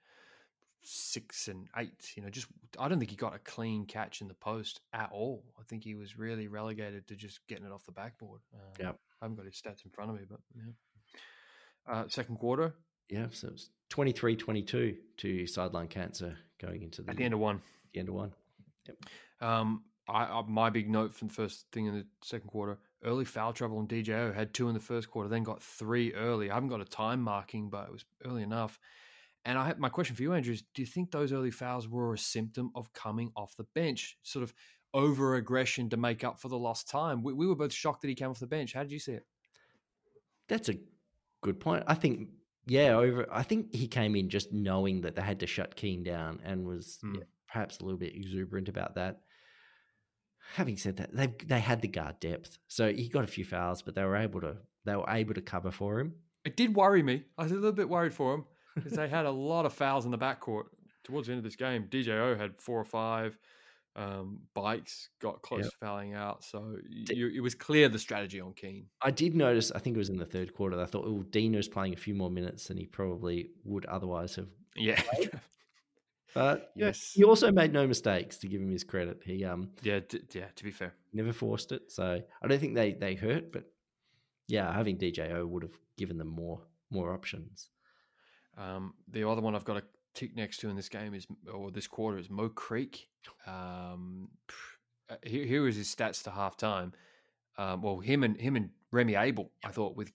6 and 8. I don't think he got a clean catch in the post at all. I think he was really relegated to just getting it off the backboard. I haven't got his stats in front of me, but second quarter. Yeah, so it was 23-22 to Sideline Cancer going into at the end of one. The end of one. Yep. My big note from the first thing in the second quarter, early foul trouble on DJO. Had 2 in the first quarter, then got 3 early. I haven't got a time marking, but it was early enough. And my question for you, Andrew, is do you think those early fouls were a symptom of coming off the bench, sort of over-aggression to make up for the lost time? We were both shocked that he came off the bench. How did you see it? That's a good point. I think, I think he came in just knowing that they had to shut Keane down and was perhaps a little bit exuberant about that. Having said that, they had the guard depth, so he got a few fouls, but they were able to cover for him. It did worry me. I was a little bit worried for him because they had a lot of fouls in the backcourt towards the end of this game. DJO had 4 or 5. Bikes got close to fouling out, so it was clear the strategy on Keane. I did notice. I think it was in the third quarter. I thought, Dino's playing a few more minutes than he probably would otherwise have. Yeah. But he also made no mistakes, to give him his credit. He to be fair, never forced it. So I don't think they hurt, but having DJO would have given them more options. The other one I've got to tick next to in this game this quarter is Mo Creek. Here is his stats to halftime. Him and Remy Abel, I thought, with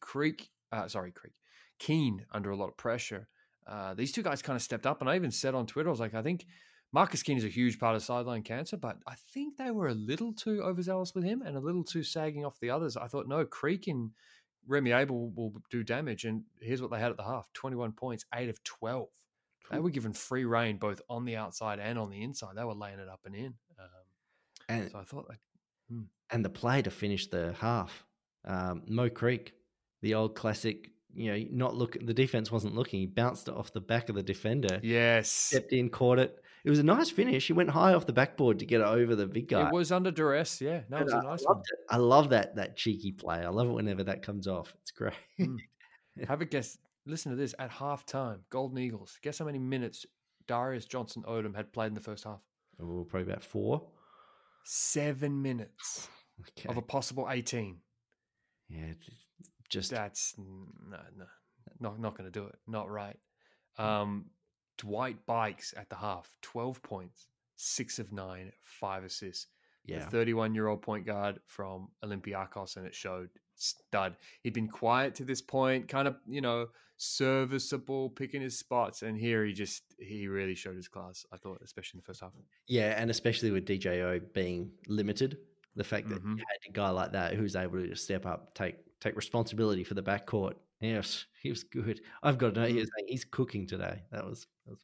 Keane under a lot of pressure. These two guys kind of stepped up, and I even said on Twitter, I was like, I think Marcus Keane is a huge part of Sideline Cancer, but I think they were a little too overzealous with him and a little too sagging off the others. I thought, no, Creek and Remy Abel will do damage, and here's what they had at the half: 21 points, 8 of 12. They were given free reign both on the outside and on the inside. They were laying it up and in. So I thought and the play to finish the half, Mo Creek, the old classic. The defense wasn't looking. He bounced it off the back of the defender. Yes. Stepped in, caught it. It was a nice finish. He went high off the backboard to get it over the big guy. It was under duress, yeah. No, it was a nice one. I love that cheeky play. I love it whenever that comes off. It's great. Have a guess. Listen to this. At halftime, Golden Eagles, guess how many minutes Darius Johnson-Odom had played in the first half? Oh, probably about 4. 7 minutes of a possible 18. Yeah, that's not going to do it. Not right. Dwight Bikes at the half, 12 points, 6 of 9, 5 assists. Yeah, 31-year-old point guard from Olympiacos, and it showed. Stud. He'd been quiet to this point, kind of serviceable, picking his spots, and here he really showed his class. I thought, especially in the first half. Yeah, and especially with DJO being limited, the fact that you had a guy like that who's able to just step up, take responsibility for the backcourt. Yes, he was good. I've got to know he's cooking today. That was.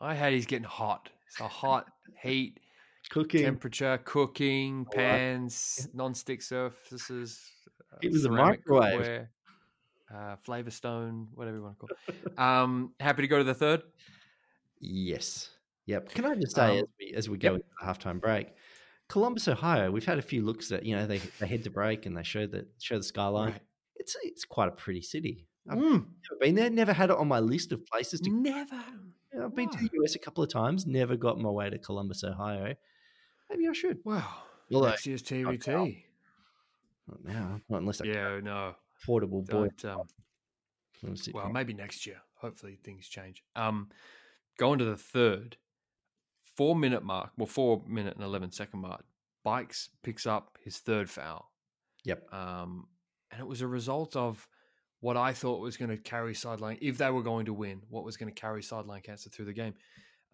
I had he's getting hot. So hot, heat, Cooking. temperature, cooking, All right. pans, non-stick surfaces, It was a ceramic microwave. cookware, Flavor Stone, whatever you want to call it. Happy to go to the third? Yes. Yep. Can I just say, as we go Yep. into the halftime break, Columbus, Ohio, we've had a few looks at, they head to break and they show the skyline. Right. It's quite a pretty city. I've Mm, never been there, never had it on my list of places to go. never. I've been to No. the US a couple of times, never got my way to Columbus, Ohio. Maybe I should. Well, Although, next year's TBT. not now, not unless I Yeah, no. portable boy. Don't. Well, maybe next year. Hopefully things change. Going to the third, 4 minute mark. Well, 4 minute and 11 second mark. Bikes picks up his third foul. Yep. And it was a result of what I thought was going to carry sideline, if they were going to win, what was going to carry sideline cancer through the game.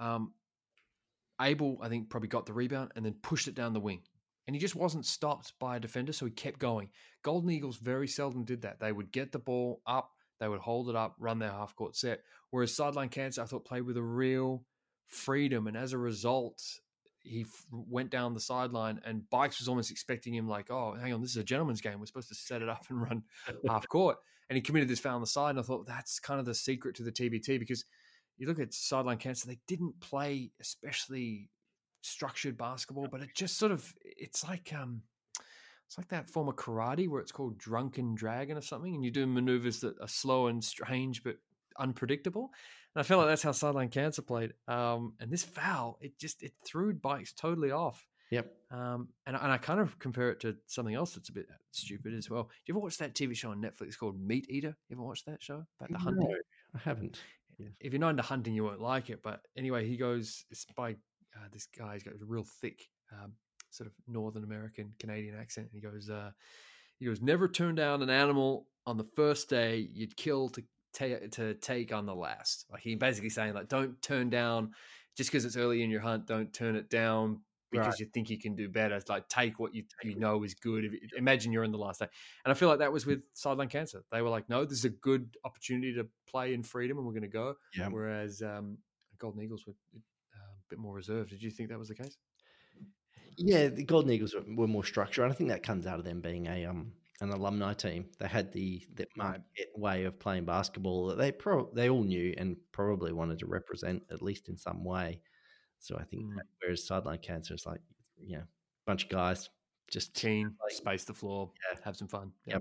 Abel, I think, probably got the rebound and then pushed it down the wing. And he just wasn't stopped by a defender, so he kept going. Golden Eagles very seldom did that. They would get the ball up, they would hold it up, run their half-court set. Whereas sideline cancer, I thought, played with a real freedom. And as a result, he went down the sideline and Bikes was almost expecting him like, oh, hang on, this is a gentleman's game. We're supposed to set it up and run half-court. And he committed this foul on the side. And I thought that's kind of the secret to the TBT, because you look at sideline cancer, they didn't play especially structured basketball, but it just sort of, it's like that form of karate where it's called drunken dragon or something, and you do maneuvers that are slow and strange but unpredictable. And I feel like that's how sideline cancer played. And this foul, it threw Bikes totally off. Yep. And I kind of compare it to something else that's a bit stupid as well. Do you ever watch that TV show on Netflix called Meat Eater? You ever watch that show about the hunting? No, I haven't. Yeah. If you're not into hunting, you won't like it. But anyway, it's by this guy. He's got a real thick, sort of Northern American Canadian accent. And he goes, never turn down an animal on the first day you'd kill to take on the last. Like, he basically saying, like, don't turn down just because it's early in your hunt. Don't turn it down because you think you can do better. It's like, take what you know is good. Imagine you're in the last day. And I feel like that was with sideline cancer. They were like, no, this is a good opportunity to play in freedom and we're going to go. Yeah. Whereas Golden Eagles were a bit more reserved. Did you think that was the case? Yeah, the Golden Eagles were more structured. And I think that comes out of them being an alumni team. They had the way of playing basketball that they all knew and probably wanted to represent, at least in some way. So I think whereas sideline cancer is like, bunch of guys just keen, space the floor, have some fun. Yep.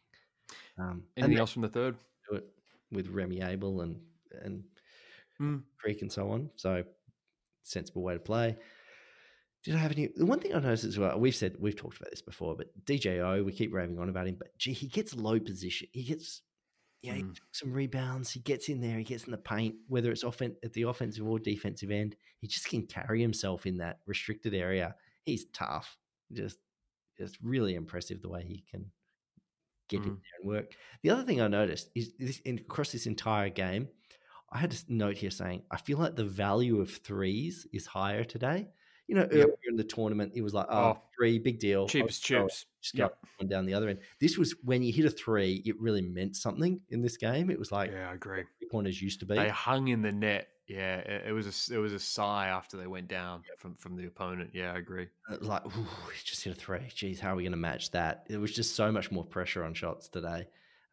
Anything else from the third? Do it with Remy Abel and Creek and so on. So sensible way to play. Did I have any? The one thing I noticed as well, we've talked about this before, but DJO, we keep raving on about him, but gee, he gets low position. He gets, he took some rebounds. He gets in there. He gets in the paint, whether it's at the offensive or defensive end. He just can carry himself in that restricted area. He's tough. Just really impressive the way he can get in there and work. The other thing I noticed is across this entire game, I had a note here saying, I feel like the value of threes is higher today. Earlier in the tournament, it was like, three, big deal. Cheapest chips. Just go on down the other end. This was when you hit a three, it really meant something in this game. It was like, yeah, I agree. 3-pointers used to be. They hung in the net. Yeah, it was a sigh after they went down from the opponent. Yeah, I agree. It was like, ooh, just hit a three. Geez, how are we going to match that? It was just so much more pressure on shots today.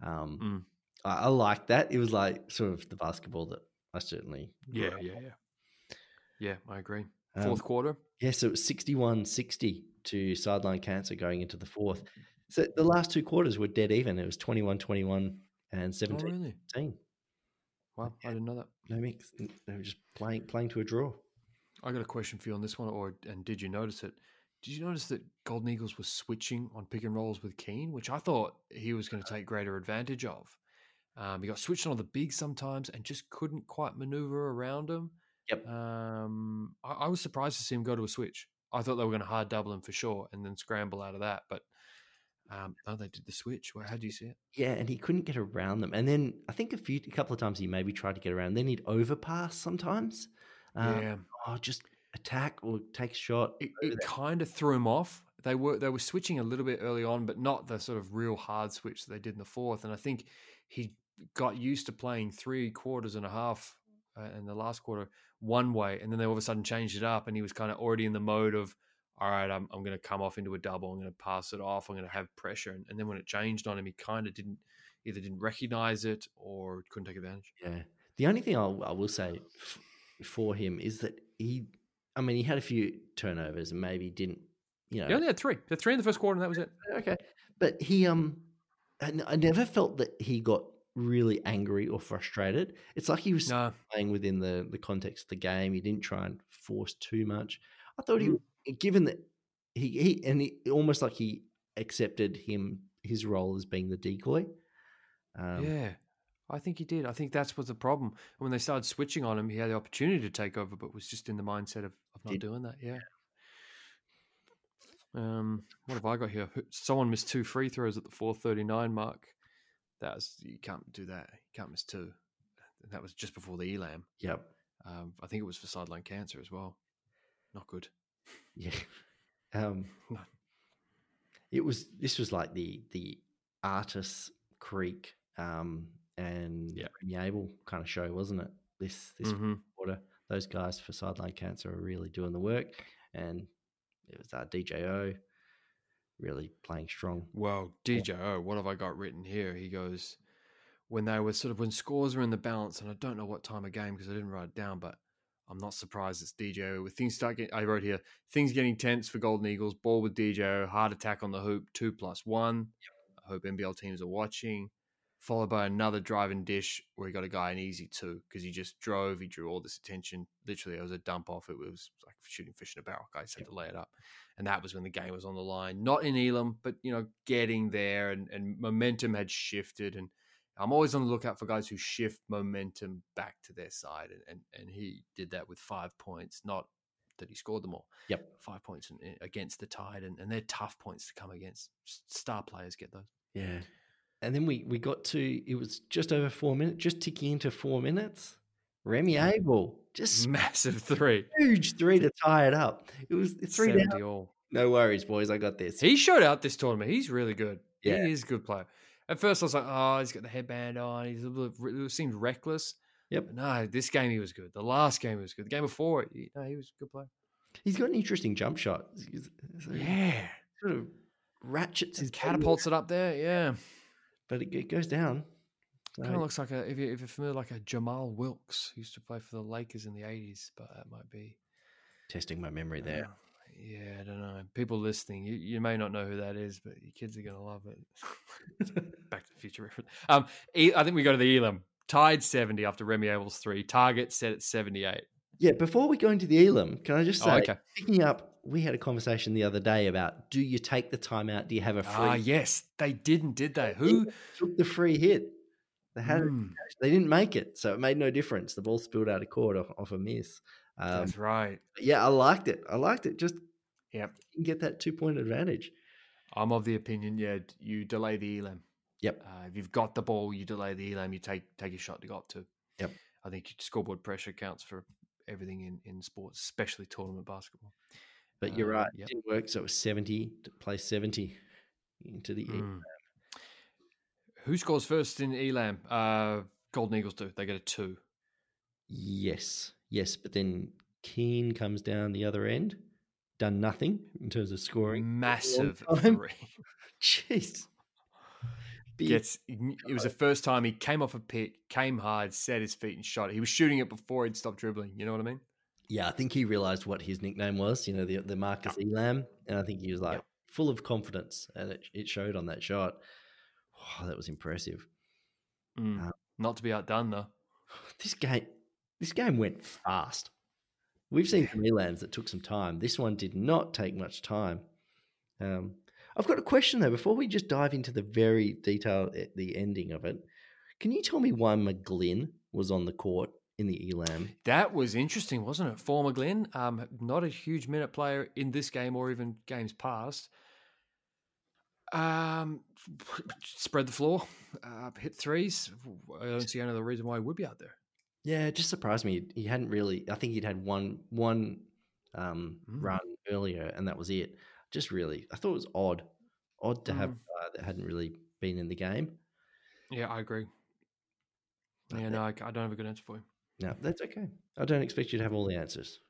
I like that. It was like sort of the basketball that I certainly Yeah, I agree. Fourth quarter? Yeah, so it was 61-60 to sideline cancer going into the fourth. So the last two quarters were dead even. It was 21-21 and 17-17. Oh, really? Wow, I didn't know that. No mix. They were just playing to a draw. I got a question for you on this one, and did you notice it? Did you notice that Golden Eagles was switching on pick and rolls with Keane, which I thought he was going to take greater advantage of? He got switched on the big sometimes and just couldn't quite maneuver around him. Yep. I was surprised to see him go to a switch. I thought they were going to hard double him for sure and then scramble out of that. But no, they did the switch. How do you see it? Yeah, and he couldn't get around them. And then I think a couple of times he maybe tried to get around. Then he'd overpass sometimes. Just attack or take a shot. It kind of threw him off. They were switching a little bit early on, but not the sort of real hard switch that they did in the fourth. And I think he got used to playing 3 quarters and a half in the last quarter one way, and then they all of a sudden changed it up, and he was kind of already in the mode of, all right, I'm going to come off into a double, I'm going to pass it off, I'm going to have pressure, and then when it changed on him, he kind of didn't recognize it or couldn't take advantage. Yeah. The only thing I will say for him is that he had a few turnovers and maybe didn't, He only had three. The three in the first quarter, and that was it. Okay. But he, I never felt that he got really angry or frustrated. It's like he was playing within the context of the game. He didn't try and force too much. I thought given that he almost like he accepted his role as being the decoy. Yeah, I think he did. I think that's what's the problem. When they started switching on him, he had the opportunity to take over, but was just in the mindset of not doing that. Yeah. What have I got here? Someone missed 2 free throws at the 4:39 mark. You can't do that. You can't miss 2. And that was just before the Elam. Yep. I think it was for sideline cancer as well. Not good. Yeah. This was like the Artis Creek and Abel kind of show, wasn't it? This quarter, those guys for sideline cancer are really doing the work, and it was DJO really playing strong. Well, DJO, what have I got written here? He goes, when scores were in the balance, and I don't know what time of game because I didn't write it down, but I'm not surprised it's DJO. With things I wrote here, things getting tense for Golden Eagles, ball with DJO, hard attack on the hoop, 2+1. Yep. I hope NBL teams are watching. Followed by another drive and dish where he got a guy an easy 2 because he just drove. He drew all this attention. Literally, it was a dump off. It was like shooting fish in a barrel. Guys had to lay it up. And that was when the game was on the line. Not in Elam, but, getting there and momentum had shifted. And I'm always on the lookout for guys who shift momentum back to their side. And he did that with 5 points. Not that he scored them all. Yep. 5 points against the Tide. And they're tough points to come against. Star players get those. Yeah. And then we got to, it was just over 4 minutes, just ticking into 4 minutes. Remy Abel, just massive 3. Huge 3 to tie it up. It's 3 down. All. No worries, boys. I got this. He showed out this tournament. He's really good. Yeah. He is a good player. At first I was like, oh, he's got the headband on. He seemed reckless. Yep. But no, this game he was good. The last game he was good. The game before it, he was a good player. He's got an interesting jump shot. Yeah. Sort of ratchets his catapults it up there, yeah. But it goes down. So. Kind of looks like if you're familiar, like a Jamal Wilkes, who used to play for the Lakers in the 80s, but that might be testing my memory there. Yeah, I don't know. People listening, you may not know who that is, but your kids are going to love it. Back to the Future reference. I think we go to the Elam. Tied 70 after Remy Abel's 3. Target set at 78. Yeah, before we go into the Elam, can I just say, picking up, we had a conversation the other day about, do you take the timeout? Do you have a free? Yes, they didn't, did they? Who took the free hit? They had they didn't make it, so it made no difference. The ball spilled out of court off a miss. That's right. Yeah, I liked it. Just you can get that 2-point advantage. I'm of the opinion, you delay the Elam. Yep. If you've got the ball, you delay the Elam. You take a shot to go up to. Yep. I think scoreboard pressure counts for everything in sports, especially tournament basketball. But you're right, it didn't work. So it was 70 to play 70 into the Elam. Who scores first in Elam? Golden Eagles do. They get a 2. Yes. But then Keane comes down the other end, done nothing in terms of scoring. Massive 3. Jeez. It was the first time he came off a pick, came hard, set his feet and shot it. He was shooting it before he'd stopped dribbling. You know what I mean? Yeah, I think he realized what his nickname was, the Marcus Elam. And I think he was full of confidence, and it showed on that shot. Oh, that was impressive. Not to be outdone, though. This game went fast. We've seen some Elams that took some time. This one did not take much time. I've got a question, though, before we just dive into the very detail at the ending of it. Can you tell me why McGlynn was on the court in the Elam? That was interesting, wasn't it? For McGlynn, not a huge minute player in this game or even games past. Spread the floor, hit threes. I don't see any other reason why he would be out there. Yeah, it just surprised me. He hadn't really. I think he'd had one run earlier, and that was it. Just really, I thought it was odd to have that hadn't really been in the game. Yeah, I agree. Yeah, no, I don't have a good answer for you. No, that's okay. I don't expect you to have all the answers.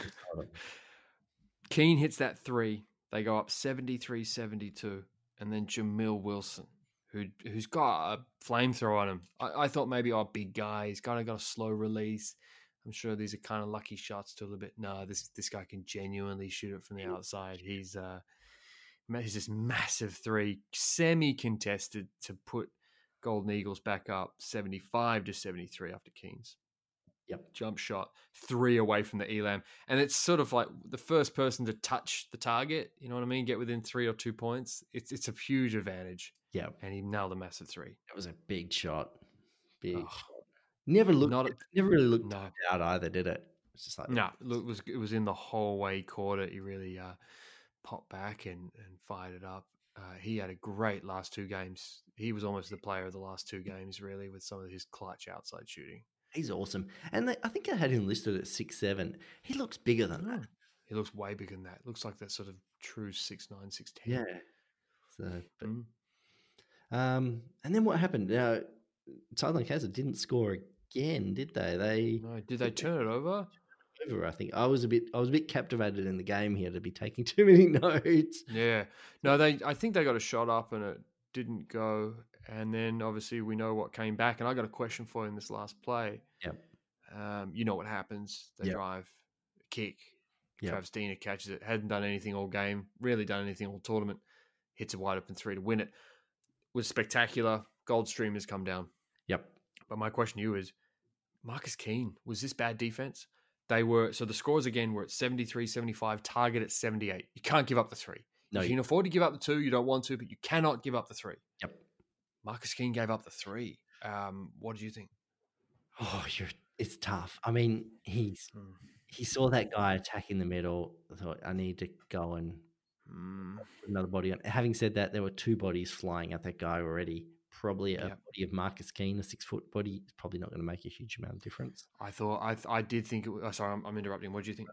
Keane hits that 3. They go up 73-72. And then Jamil Wilson, who's got a flamethrower on him. I thought maybe, big guy. He's kind of got a slow release. I'm sure these are kind of lucky shots to a little bit. No, this guy can genuinely shoot it from the outside. He's this massive 3, semi-contested to put Golden Eagles back up 75-73 after Keane's jump shot, 3 away from the Elam. And it's sort of like the first person to touch the target, you know what I mean? Get within 3 or 2 points. It's a huge advantage. Yeah. And he nailed a massive 3. It was a big shot. Never really looked no. out either, did it? It's just like no. Look, it was in the whole way he caught it. He really popped back and fired it up. He had a great last 2 games. He was almost the player of the last 2 games, really, with some of his clutch outside shooting. He's awesome. And I think I had him listed at 6'7". He looks bigger than that. He looks way bigger than that. Looks like that sort of true 6'9", 6'10". Yeah. So, and then what happened? Southern Kansas didn't score again, did they? Did they turn it over? I think I was a bit captivated in the game here to be taking too many notes. Yeah. No, I think they got a shot up and it didn't go. And then obviously we know what came back. And I got a question for you in this last play. Yep. You know what happens. They drive, kick. Yep. Travis Dina catches it. Hadn't done anything all game. Really done anything all tournament. Hits a wide open 3 to win it. Was spectacular. Goldstream has come down. Yep. But my question to you is, Marcus Keane, was this bad defense? So the scores again were at 73-75, target at 78. You can't give up the 3. No, you can afford to give up the 2. You don't want to, but you cannot give up the 3. Yep. Marcus Keane gave up the 3. What did you think? Oh, it's tough. I mean, he saw that guy attacking the middle. Thought, I need to go and put another body on. Having said that, there were 2 bodies flying at that guy already. Probably a body of Marcus Keane, a 6-foot body, is probably not going to make a huge amount of difference. I did think it was. Sorry, I'm interrupting. What do you think?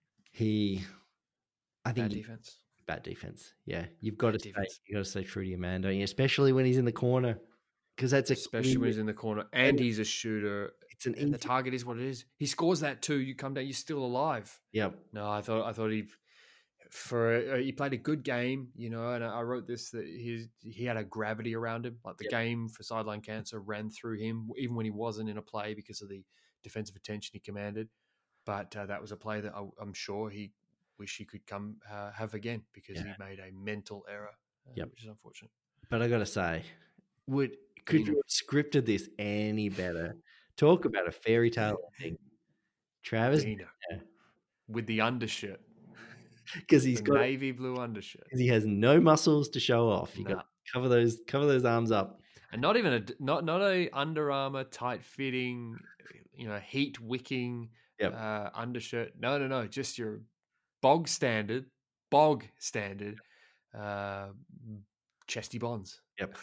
Bad defense. Yeah, you've got to stay true to your man, don't you? Especially when he's in the corner, because especially when he's in the corner and he's a shooter. The target is what it is. He scores that 2. You come down, you're still alive. Yep. No, I thought he played a good game, and I wrote this that he had a gravity around him. Like the game for Sideline Cancer ran through him, even when he wasn't in a play because of the defensive attention he commanded. But that was a play that I'm sure he wish he could come have again because he made a mental error, which is unfortunate. But I got to say, could you have scripted this any better? Talk about a fairy tale ending. Travis Dina with the undershirt. Because he's got navy blue undershirt. Because he has no muscles to show off. You got to cover those arms up, and not even not a Under Armour tight fitting, heat wicking undershirt. No, just your bog standard, chesty bonds. Yep.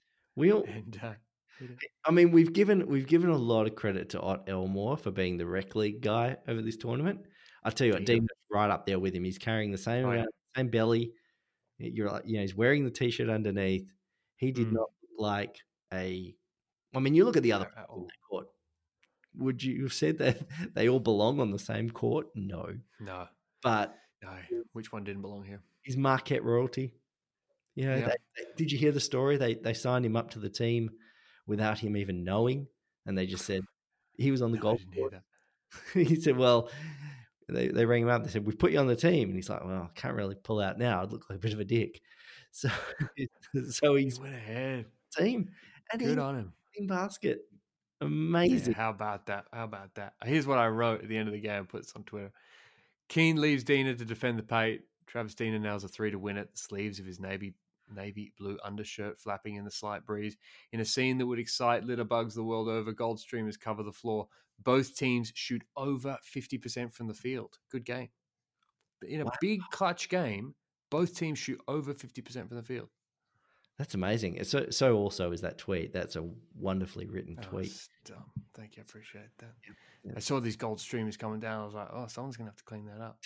I mean, we've given a lot of credit to Ott Elmore for being the rec league guy over this tournament. I tell you what, Dean's right up there with him. He's carrying the same belly. You're like, he's wearing the t-shirt underneath. He did not look like I mean, you look at the other people in that court. Would you have said that they all belong on the same court? No. But no. Which one didn't belong here? He's Marquette royalty. Did you hear the story? They signed him up to the team without him even knowing, and they just said he was on the golf course. He said, well, they rang him up. They said, we've put you on the team. And he's like, well, I can't really pull out now. I'd look like a bit of a dick. So he's went ahead. Team. And good on him. In basket. Amazing. Yeah, how about that? Here's what I wrote at the end of the game. Put this on Twitter. Keane leaves Dina to defend the paint. Travis Dina nails a 3 to win it. The sleeves of his navy blue undershirt flapping in the slight breeze. In a scene that would excite litterbugs the world over, Gold Streamers cover the floor. Both teams shoot over 50% from the field. Good game. In a big clutch game, both teams shoot over 50% from the field. That's amazing. So also is that tweet. That's a wonderfully written tweet. Thank you. I appreciate that. Yeah. I saw these Gold Streamers coming down. I was like, oh, someone's going to have to clean that up.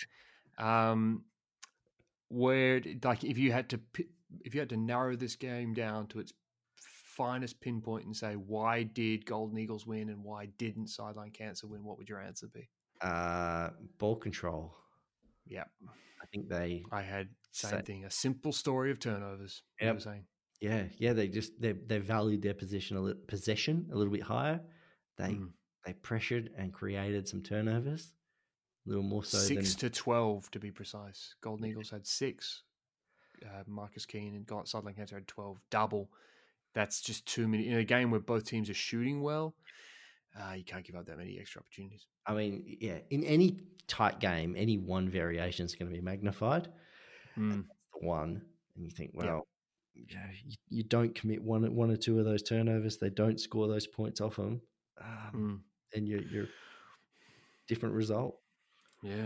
If you had to narrow this game down to its finest pinpoint and say, why did Golden Eagles win and why didn't Sideline Cancer win, what would your answer be? Ball control. Yeah. I think they... I had same thing. A simple story of turnovers, you were saying. Yeah. They valued their possession a little bit higher. They pressured and created some turnovers, a little more so 6 to 12 to be precise. Golden Eagles had 6. Marcus Keane and Sideline Cancer had 12. Double. That's just too many in a game where both teams are shooting well. You can't give up that many extra opportunities. I mean, yeah, in any tight game, any one variation is going to be magnified. And that's the one, and you think, well, you don't commit one or two of those turnovers, they don't score those points off them, and you're different result. Yeah.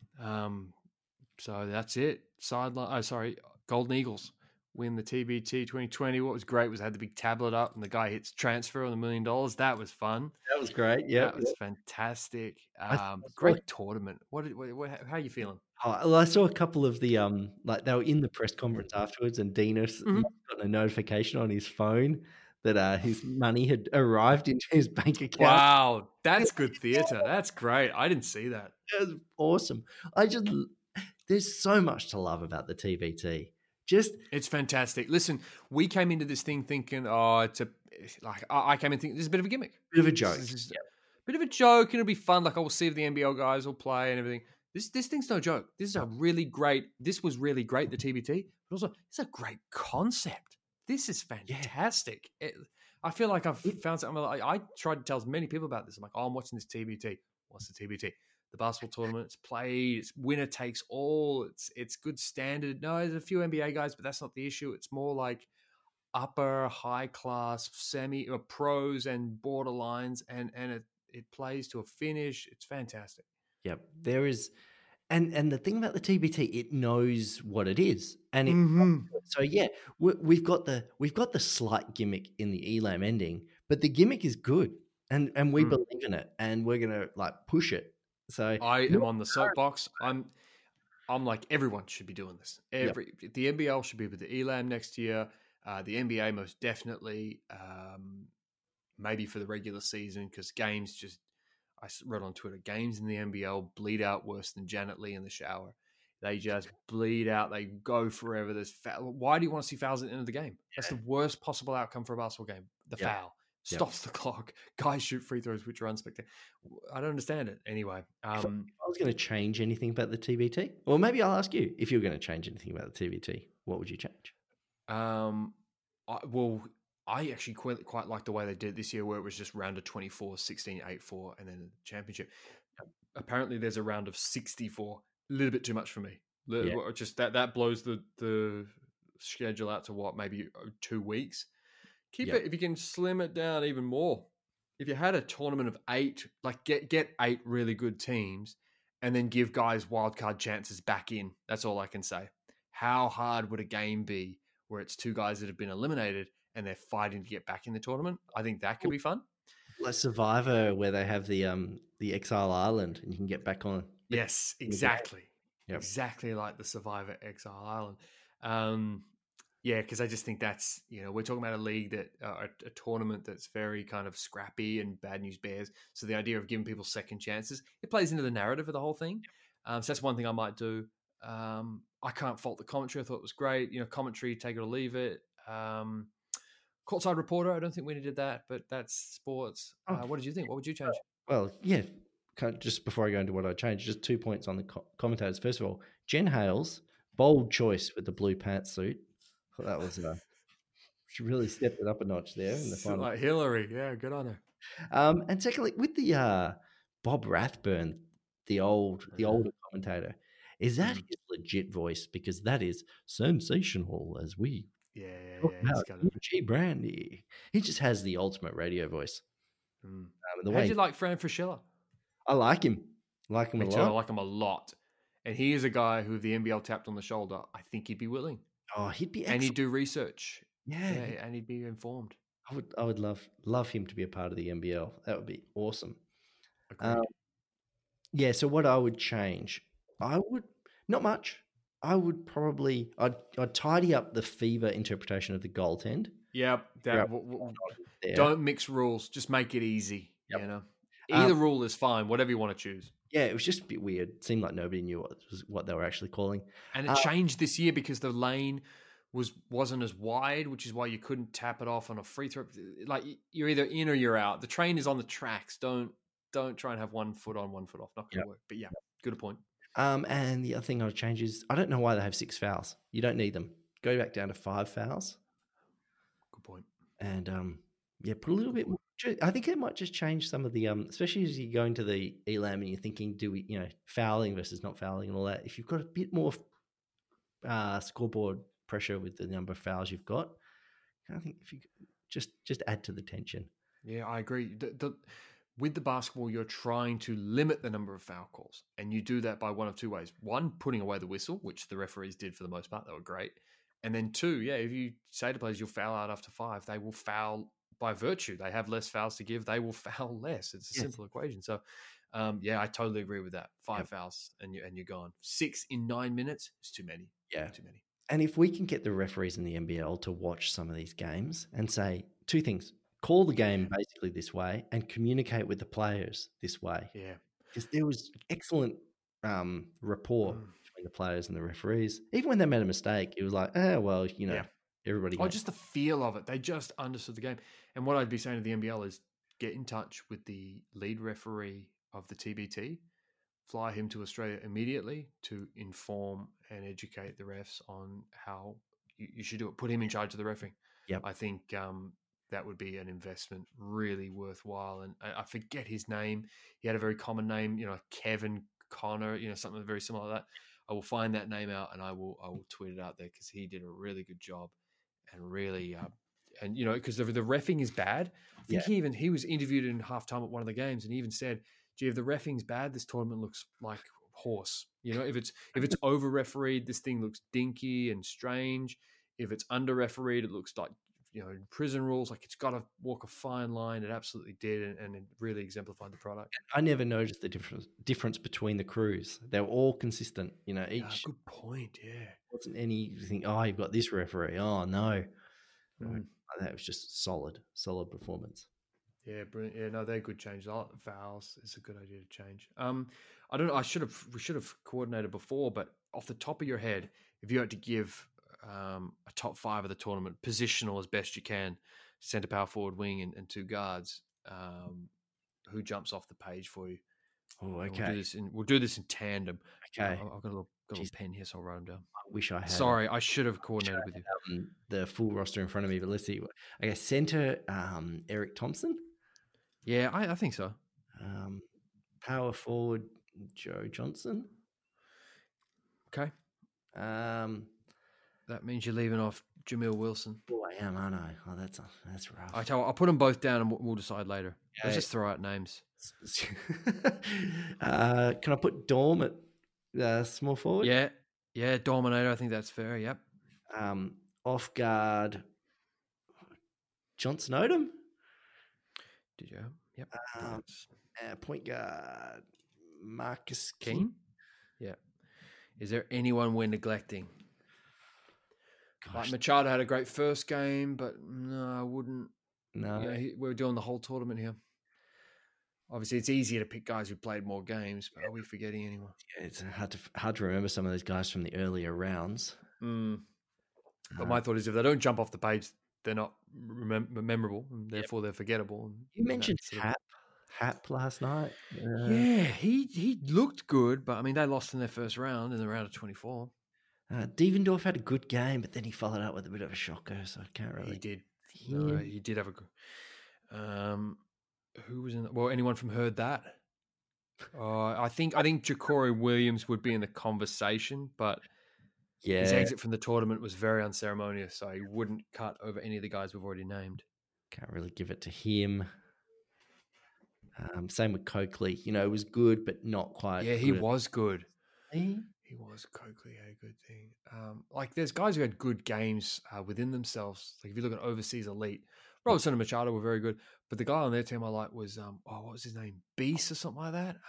So that's it. Golden Eagles win the TBT 2020. What was great was I had the big tablet up and the guy hits transfer on $1 million. That was fun. That was great. Yeah, that was fantastic. Great tournament. How are you feeling? Well, I saw a couple of the like they were in the press conference afterwards, and Dinas got a notification on his phone that his money had arrived into his bank account. Wow, that's good theatre. That's great. I didn't see that. It was awesome. There's so much to love about the TBT. It's fantastic. Listen, we came into this thing thinking, I came in thinking this is a bit of a gimmick, bit of a joke, bit of a joke, and it'll be fun. Like I will see if the NBL guys will play and everything. This thing's no joke. This was really great, the TBT, but also it's a great concept. This is fantastic. I feel like I've found something. I tried to tell as many people about this. I'm like, I'm watching this TBT. What's the TBT? The basketball tournament. It's played. It's winner takes all. It's good standard. No, there's a few NBA guys, but that's not the issue. It's more like upper, high class, pros and borderlines, and it plays to a finish. It's fantastic. Yep, there is, and the thing about the TBT, it knows what it is, and so yeah, we've got the slight gimmick in the Elam ending, but the gimmick is good, and we believe in it, and we're gonna like push it. So I am on the soapbox. I'm like everyone should be doing this. The NBL should be with the Elam next year. The NBA most definitely, maybe for the regular season because games just. I wrote on Twitter, games in the NBL bleed out worse than Janet Leigh in the shower. They just bleed out. They go forever. There's foul. Why do you want to see fouls at the end of the game? That's the worst possible outcome for a basketball game. The foul stops the clock. Guys shoot free throws, which are unspectacular. I don't understand it. Anyway. If I was going to change anything about the TBT, or maybe I'll ask you, if you're going to change anything about the TBT, what would you change? I actually quite like the way they did it this year where it was just round of 24, 16, 8-4, and then the championship. Apparently there's a round of 64. A little bit too much for me. Just that blows the schedule out to maybe 2 weeks. Keep it, if you can slim it down even more. If you had a tournament of 8, like get 8 really good teams and then give guys wildcard chances back in. That's all I can say. How hard would a game be where it's 2 guys that have been eliminated and they're fighting to get back in the tournament? I think that could be fun. Like Survivor, where they have the Exile Island, and you can get back on. Yes, exactly. Exactly like the Survivor Exile Island. Because I just think that's, we're talking about a league that, a tournament that's very kind of scrappy and bad news bears. So the idea of giving people second chances, it plays into the narrative of the whole thing. So that's one thing I might do. I can't fault the commentary. I thought it was great. Commentary, take it or leave it. Courtside reporter, I don't think we did that, but that's sports. What did you think? What would you change? Well, yeah, just before I go into what I changed, just 2 points on the commentators. First of all, Jen Hales, bold choice with the blue pantsuit. That was she really stepped it up a notch there in the final. Like Hillary, yeah, good on her. And secondly, with the Bob Rathburn, the older commentator, is that his legit voice? Because that is sensational as we. He's got G Brandy. He just has the ultimate radio voice. How do you like Fran Fraschilla? I like him. A lot. I like him a lot. And he is a guy who, if the NBL tapped on the shoulder, I think he'd be willing. Oh, he'd be excellent. And he'd do research. Yeah, and he'd be informed. I would love him to be a part of the NBL. That would be awesome. So what I would change, not much. I would probably I'd tidy up the FIBA interpretation of the goaltend Yep. Figure That out what's going on there. don't mix rules. Just make it easy. Yep. You know, either rule is fine. Whatever you want to choose. Yeah, it was just a bit weird. It seemed like nobody knew what they were actually calling. And it changed this year because the lane wasn't as wide, which is why you couldn't tap it off on a free throw. Like you're either in or you're out. The train is on the tracks. Don't try and have 1 foot on, 1 foot off. Not going to work. But yeah, good point. And the other thing I would change is I don't know why they have 6 fouls. You don't need them. Go back down to 5 fouls. Good point. And put a little bit more. I think it might just change some of the, especially as you go into the ELAM and you're thinking, do we, fouling versus not fouling and all that. If you've got a bit more scoreboard pressure with the number of fouls you've got, I think if you just add to the tension. Yeah, I agree. With the basketball, you're trying to limit the number of foul calls, and you do that by one of two ways. One, putting away the whistle, which the referees did for the most part. They were great. And then two, if you say to players you'll foul out after 5, they will foul by virtue. They have less fouls to give. They will foul less. It's a simple equation. So, I totally agree with that. 5 fouls and you're gone. 6 in 9 minutes is too many. Yeah. Too many. And if we can get the referees in the NBL to watch some of these games and say 2 things, call the game basically this way and communicate with the players this way. Yeah. Because there was excellent rapport between the players and the referees. Even when they made a mistake, it was like, everybody. Just the feel of it. They just understood the game. And what I'd be saying to the NBL is get in touch with the lead referee of the TBT, fly him to Australia immediately to inform and educate the refs on how you should do it. Put him in charge of the refereeing. Yep. I think that would be an investment really worthwhile. And I forget his name. He had a very common name, Kevin Connor, something very similar to that. I will find that name out and I will tweet it out there because he did a really good job and really, because the reffing is bad. I think he was interviewed in halftime at one of the games and he even said, "Gee, if the reffing's bad, this tournament looks like horse. If it's over refereed, this thing looks dinky and strange. If it's under refereed, it looks like prison rules. Like it's got to walk a fine line." It absolutely did, and it really exemplified the product. I never noticed the difference between the crews. They were all consistent. Each. Good point. Yeah, wasn't anything. Oh, you've got this referee. Oh no, that was just solid performance. Yeah, brilliant. Yeah, no, they're good changes. Fouls is a good idea to change. I don't know. We should have coordinated before, but off the top of your head, if you had to give a top 5 of the tournament, positional as best you can, centre, power forward, wing, and 2 guards, who jumps off the page for you? Oh, okay. We'll do this in tandem. Okay. I've got a little pen here, so I'll write them down. I wish I had. Sorry, I should have coordinated with you. The full roster in front of me, but let's see. Okay, centre, Eric Thompson. Yeah, I think so. Power forward, Joe Johnson. Okay. That means you're leaving off Jamil Wilson. Oh, I am, aren't I? Oh, that's rough. I'll put them both down and we'll decide later. Yeah. Let's just throw out names. Can I put Dorm at small forward? Yeah, Dominator. I think that's fair. Yep. Off guard, Johnson Odom. Did you? Yep. Point guard, Marcus King. Yeah. Is there anyone we're neglecting? Gosh. Like Machado had a great first game, but no, I wouldn't. No, we're doing the whole tournament here. Obviously, it's easier to pick guys who played more games, but are we forgetting anyone? Yeah, it's hard to remember some of those guys from the earlier rounds. But my thought is, if they don't jump off the page, they're not memorable, and therefore they're forgettable. You mentioned Hap last night. Yeah, he looked good, but I mean, they lost in their first round in the round of 24. Devendorf had a good game, but then he followed up with a bit of a shocker, so I can't really. He did. No, he did have a good. Who was in? Anyone from Heard That? I think Ja'Cory Williams would be in the conversation, but his exit from the tournament was very unceremonious, so he wouldn't cut over any of the guys we've already named. Can't really give it to him. Same with Coakley. It was good, but not quite. Yeah, he was good. He was. Coakley had a good thing. There's guys who had good games within themselves. Like if you look at overseas elite, Robertson and Machado were very good, but the guy on their team I like was what was his name? Beast or something like that.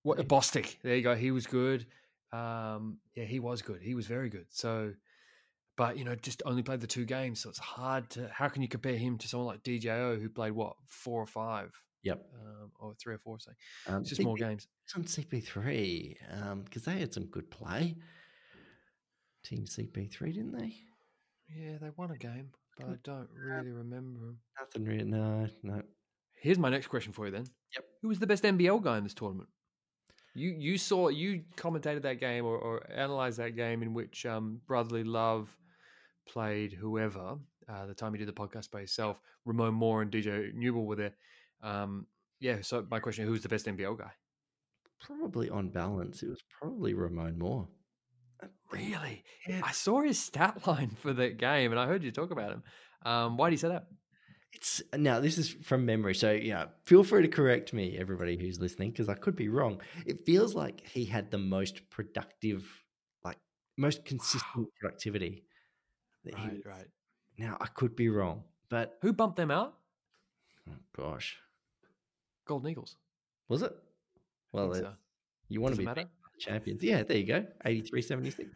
Bostic. There you go. He was good. He was good. He was very good. So but just only played the 2 games, so it's hard to. How can you compare him to someone like DJO who played 4 or 5? Yep. Or 3 or 4. So it's just CP, more games. On CP3 because they had some good play. Team CP3, didn't they? Yeah, they won a game, but I don't really remember them. Nothing really. No. Here's my next question for you then. Yep. Who was the best NBL guy in this tournament? You commentated that game or analysed that game in which Brotherly Love played whoever, the time you did the podcast by yourself. Ramon Moore and DJ Newell were there. So my question, who's the best NBL guy? Probably on balance, it was probably Ramon Moore. Really? Yeah. I saw his stat line for that game and I heard you talk about him. Why do you say that? Now, this is from memory, so feel free to correct me, everybody who's listening, because I could be wrong. It feels like he had the most productive, most consistent productivity. Right. Now, I could be wrong, but who bumped them out? Oh gosh, Golden Eagles. Was it? Well, so. You want to be champions. Yeah, there you go. 83-76.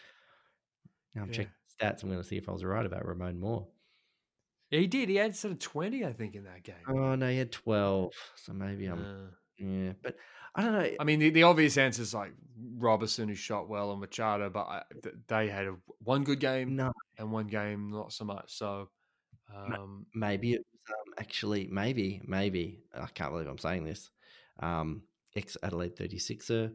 Now I'm checking stats. I'm going to see if I was right about Ramon Moore. Yeah, he did. He had sort of 20, I think, in that game. Oh, no, he had 12. So maybe yeah, but I don't know. I mean, the obvious answer is like Robertson, who shot well, and Machado, but they had one good game and one game not so much. So maybe it was actually, maybe, I can't believe I'm saying this. Ex-Adelaide 36er.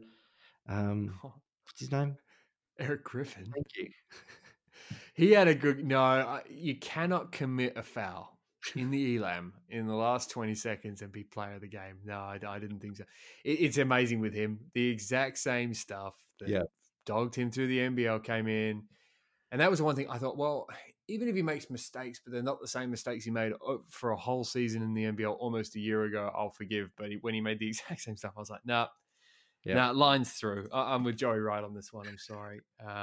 What's his name? Eric Griffin. Thank you. He had a good... No, you cannot commit a foul in the Elam in the last 20 seconds and be player of the game. No, I didn't think so. It's amazing with him. The exact same stuff that dogged him through the NBL came in. And that was the one thing I thought, well, even if he makes mistakes, but they're not the same mistakes he made for a whole season in the NBL almost a year ago, I'll forgive. But when he made the exact same stuff, I was like, nah, lines through. I'm with Joey Wright on this one. I'm sorry.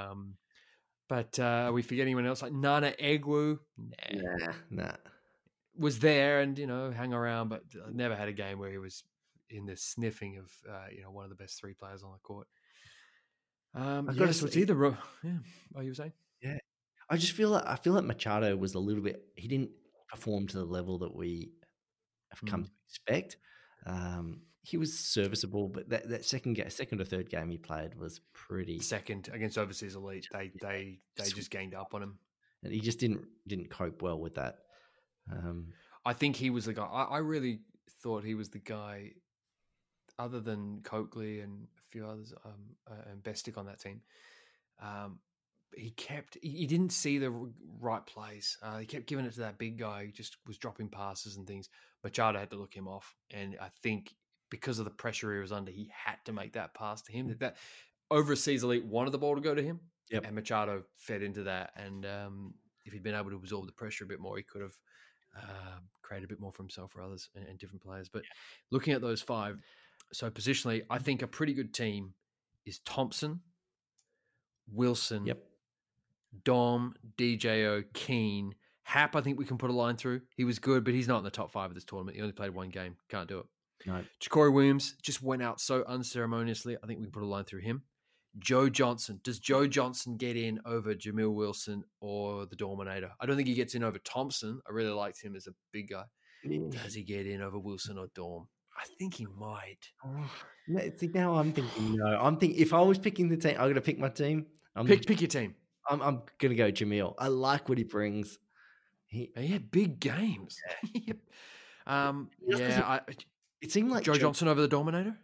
But are we forgetting anyone else? Like Nana Egwu? Nah. Was there and, hang around, but never had a game where he was in the sniffing of, one of the best 3 players on the court. So it's either... Yeah. What you were saying? Yeah. I feel like Machado was a little bit... He didn't perform to the level that we have come to expect. He was serviceable, but that second or third game he played was pretty... Second against Overseas Elite. They just ganged up on him. And he just didn't cope well with that. I think he was the guy. I really thought he was the guy, other than Coakley and a few others, and Bestick on that team. He didn't see the right plays. He kept giving it to that big guy who just was dropping passes and things. Machado had to look him off. And I think because of the pressure he was under, he had to make that pass to him. That Overseas Elite wanted the ball to go to him. Yep. And Machado fed into that. And if he'd been able to absorb the pressure a bit more, he could have created a bit more for himself or others and different players. But looking at those 5, so positionally, I think a pretty good team is Thompson, Wilson, Dom, DJO, Keane, Hap. I think we can put a line through. He was good, but he's not in the top 5 of this tournament. He only played 1 game. Can't do it. No. Ja'Cory Williams just went out so unceremoniously. I think we can put a line through him. Joe Johnson. Does Joe Johnson get in over Jamil Wilson or the Dominator? I don't think he gets in over Thompson. I really liked him as a big guy. Does he get in over Wilson or Dorm? I think he might. See, now I'm thinking no. I'm thinking if I was picking the team, I'm going to pick my team. Pick your team. I'm going to go Jamil. I like what he brings. He had big games. It seemed like Joe Johnson over the Dominator.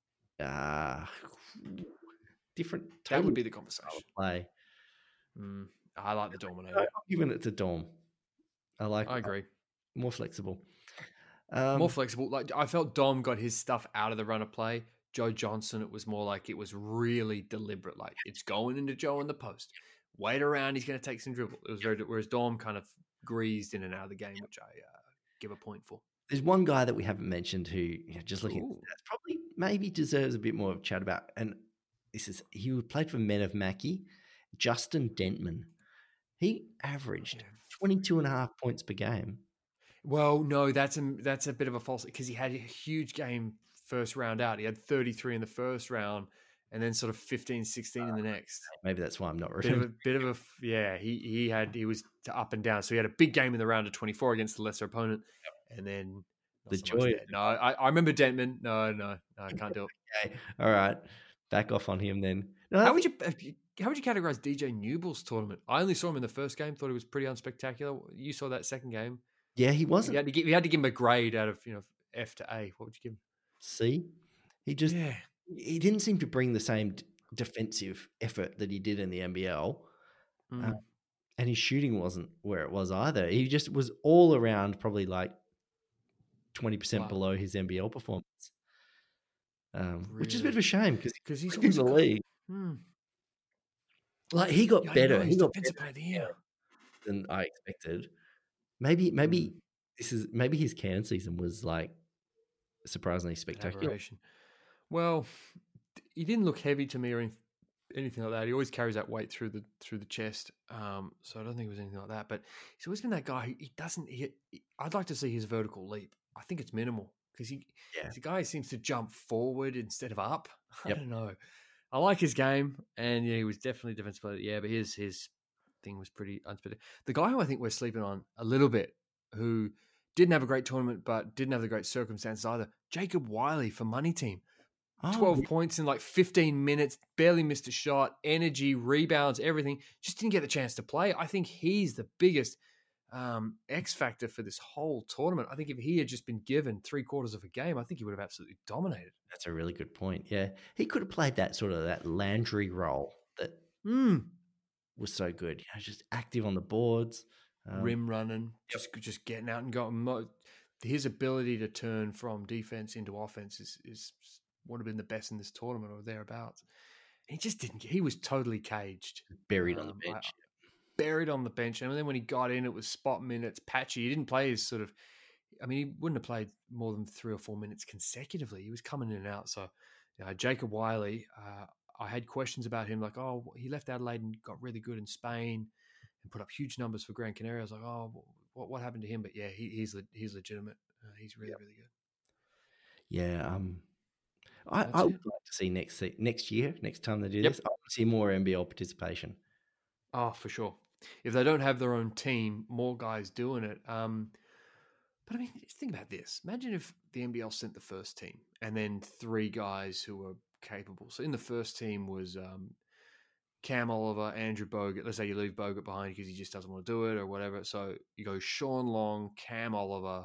Different. That would be the conversation. Play. I like the Dominator. I'm giving it to Dom. I agree. More flexible. More flexible. Like I felt Dom got his stuff out of the run of play. Joe Johnson, it was more like it was really deliberate. Like it's going into Joe in the post. Wait around. He's going to take some dribble. It was very. Whereas Dom kind of greased in and out of the game, which I give a point for. There's one guy that we haven't mentioned who, just looking at stats, probably maybe deserves a bit more of a chat about. And he played for Men of Mackey, Justin Dentman. He averaged 22.5 points per game. Well, no, that's a bit of a false because he had a huge game first round out. He had 33 in the first round, and then sort of 15, 16 in the next. Maybe that's why I'm not remembering. He was up and down. So he had a big game in the round of 24 against the lesser opponent, and then The so joy. No, I remember Dentman. No, I can't do it. Okay, all right, back off on him then. No, How would you categorize DJ Newball's tournament? I only saw him in the first game. Thought he was pretty unspectacular. You saw that second game. Yeah, he wasn't. You had to give him a grade out of F to A. What would you give him? C. He didn't seem to bring the same defensive effort that he did in the NBL. And his shooting wasn't where it was either. He just was all around probably like 20% below his NBL performance, which is a bit of a shame because he's in the league. Like he got better. He got better player of the year than I expected. Maybe his Cairns season was like surprisingly spectacular. Well, he didn't look heavy to me or anything like that. He always carries that weight through the chest, so I don't think it was anything like that. But he's always been that guy. I'd like to see his vertical leap. I think it's minimal because he's a guy who seems to jump forward instead of up. I don't know. I like his game, and he was definitely defensive player. Yeah, but his thing was pretty unspectacular. The guy who I think we're sleeping on a little bit, who didn't have a great tournament but didn't have the great circumstances either, Jacob Wiley for Money Team. 12 points in like 15 minutes, barely missed a shot, energy, rebounds, everything. Just didn't get the chance to play. I think he's the biggest X factor for this whole tournament. I think if he had just been given 3/4 of a game, I think he would have absolutely dominated. That's a really good point. Yeah. He could have played that Landry role that was so good. Just active on the boards. Rim running, just getting out and going. His ability to turn from defense into offense is would have been the best in this tournament or thereabouts. He just didn't. He was totally caged, buried on the bench. Buried on the bench, and then when he got in, it was spot minutes, patchy. He didn't play his sort of. I mean, he wouldn't have played more than 3 or 4 minutes consecutively. He was coming in and out. So, Jacob Wiley, I had questions about him, like, he left Adelaide and got really good in Spain and put up huge numbers for Gran Canaria. I was like, what happened to him? But yeah, he's legitimate. He's really, really good. Yeah. I would like to see next year, next time they do this, I want to see more NBL participation. Oh, for sure. If they don't have their own team, more guys doing it. But I mean, think about this. Imagine if the NBL sent the first team and then 3 guys who were capable. So in the first team was Cam Oliver, Andrew Bogut. Let's say you leave Bogut behind because he just doesn't want to do it or whatever. So you go Sean Long, Cam Oliver.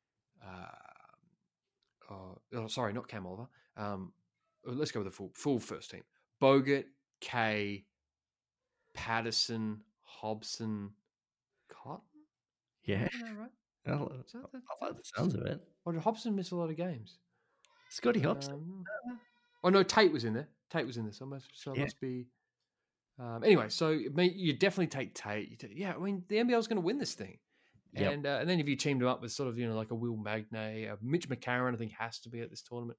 Sorry, not Cam Oliver. Let's go with the full first team. Bogut, Kay, Patterson, Hobson, Cotton? Yeah. Right? I like the sounds of it. Or did Hobson miss a lot of games? Scotty Hobson. No, Tate was in there. So it must be... anyway, so you definitely take Tate. I mean, the NBL's going to win this thing. Yep. And then if you teamed him up with sort of, like a Will Magnay, Mitch McCarron, I think has to be at this tournament.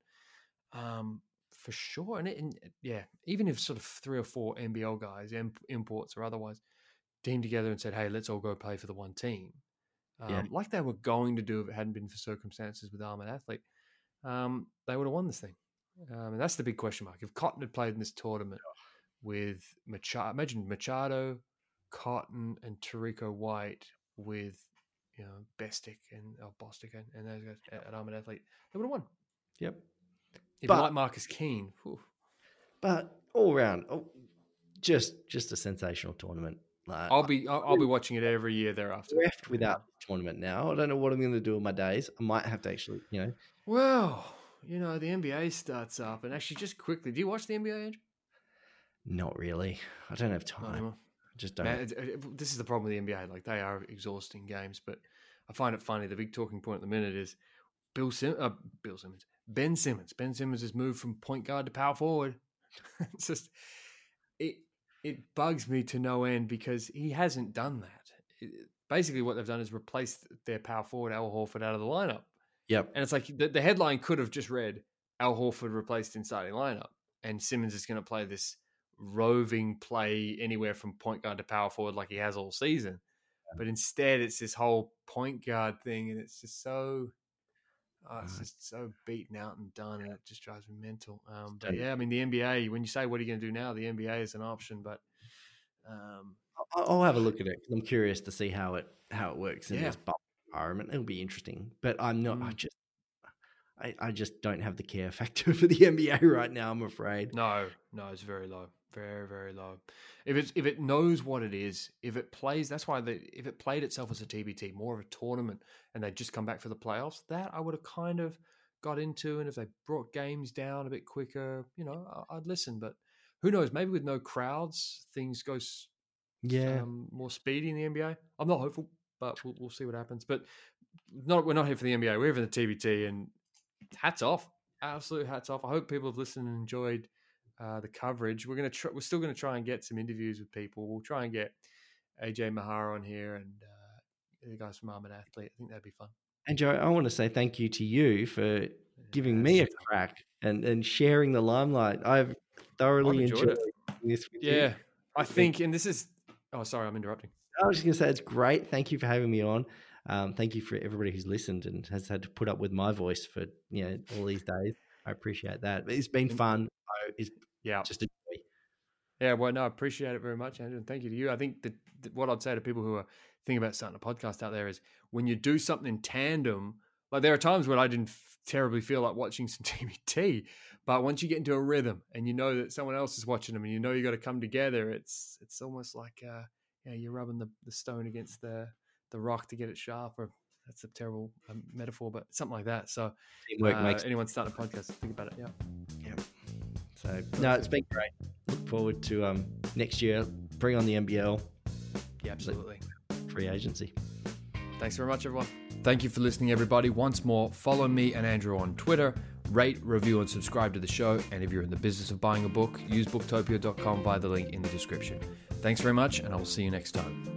For sure. And even if sort of 3 or 4 NBL guys, imports or otherwise, teamed together and said, hey, let's all go play for the one team. Like they were going to do if it hadn't been for circumstances with Armored Athlete, they would have won this thing. And that's the big question mark. If Cotton had played in this tournament with Machado, imagine Machado, Cotton, and Tariko White with Bostic and those guys at Armored Athlete, they would have won. Yep. If you like Marcus Keane. Whew. But all around, just a sensational tournament. I'll be watching it every year thereafter. Left without the tournament now. I don't know what I'm going to do with my days. I might have to actually, Well, the NBA starts up, and actually, just quickly, do you watch the NBA, Andrew? Not really. I don't have time. Not anymore. Just don't. Man, this is the problem with the NBA. Like, they are exhausting games, but I find it funny. The big talking point at the minute is Ben Simmons. Ben Simmons has moved from point guard to power forward. It's just it bugs me to no end because he hasn't done that. Basically, what they've done is replaced their power forward Al Horford out of the lineup. Yep. And it's like the headline could have just read Al Horford replaced in starting lineup, and Simmons is going to play this roving play anywhere from point guard to power forward like he has all season. But instead, it's this whole point guard thing, and it's just so... It's just so beaten out and done, and it just drives me mental. But yeah, I mean, the NBA, when you say, what are you going to do now? The NBA is an option, but I'll have a look at it because I'm curious to see how it works in this bubble environment. It'll be interesting, but I'm not. I just don't have the care factor for the NBA right now, I'm afraid. No, it's very low. Very, very low. If it knows what it is, if it plays, that's why if it played itself as a TBT, more of a tournament, and they just come back for the playoffs, that I would have kind of got into. And if they brought games down a bit quicker, I'd listen. But who knows? Maybe with no crowds, things go more speedy in the NBA. I'm not hopeful, but we'll see what happens. But we're not here for the NBA. We're here for the TBT, and hats off, absolute hats off. I hope people have listened and enjoyed the coverage. We're still gonna try and get some interviews with people. We'll try and get AJ Mahara on here and the guys from Armored Athlete. I think that'd be fun. And Joe, I want to say thank you to you for giving me a crack and sharing the limelight. I've thoroughly enjoyed this with you. Yeah, I think, and this is. Oh, sorry, I'm interrupting. I was just going to say it's great. Thank you for having me on. Thank you for everybody who's listened and has had to put up with my voice for all these days. I appreciate that. It's been fun. It's just a joy. Yeah, well, no, I appreciate it very much, Andrew, and thank you to you. I think that what I'd say to people who are thinking about starting a podcast out there is when you do something in tandem, like there are times when I didn't terribly feel like watching some TBT, but once you get into a rhythm and you know that someone else is watching them and you know you got to come together, it's almost like you're rubbing the stone against the rock to get it sharp. Or that's a terrible metaphor, but something like that. So teamwork makes anyone starting a podcast, think about it. Yeah. So no, it's been great. Look forward to next year. Bring on the NBL. Yeah, absolutely. Free agency. Thanks very much, everyone. Thank you for listening, everybody. Once more, follow me and Andrew on Twitter. Rate, review, and subscribe to the show. And if you're in the business of buying a book, use booktopia.com via the link in the description. Thanks very much, and I will see you next time.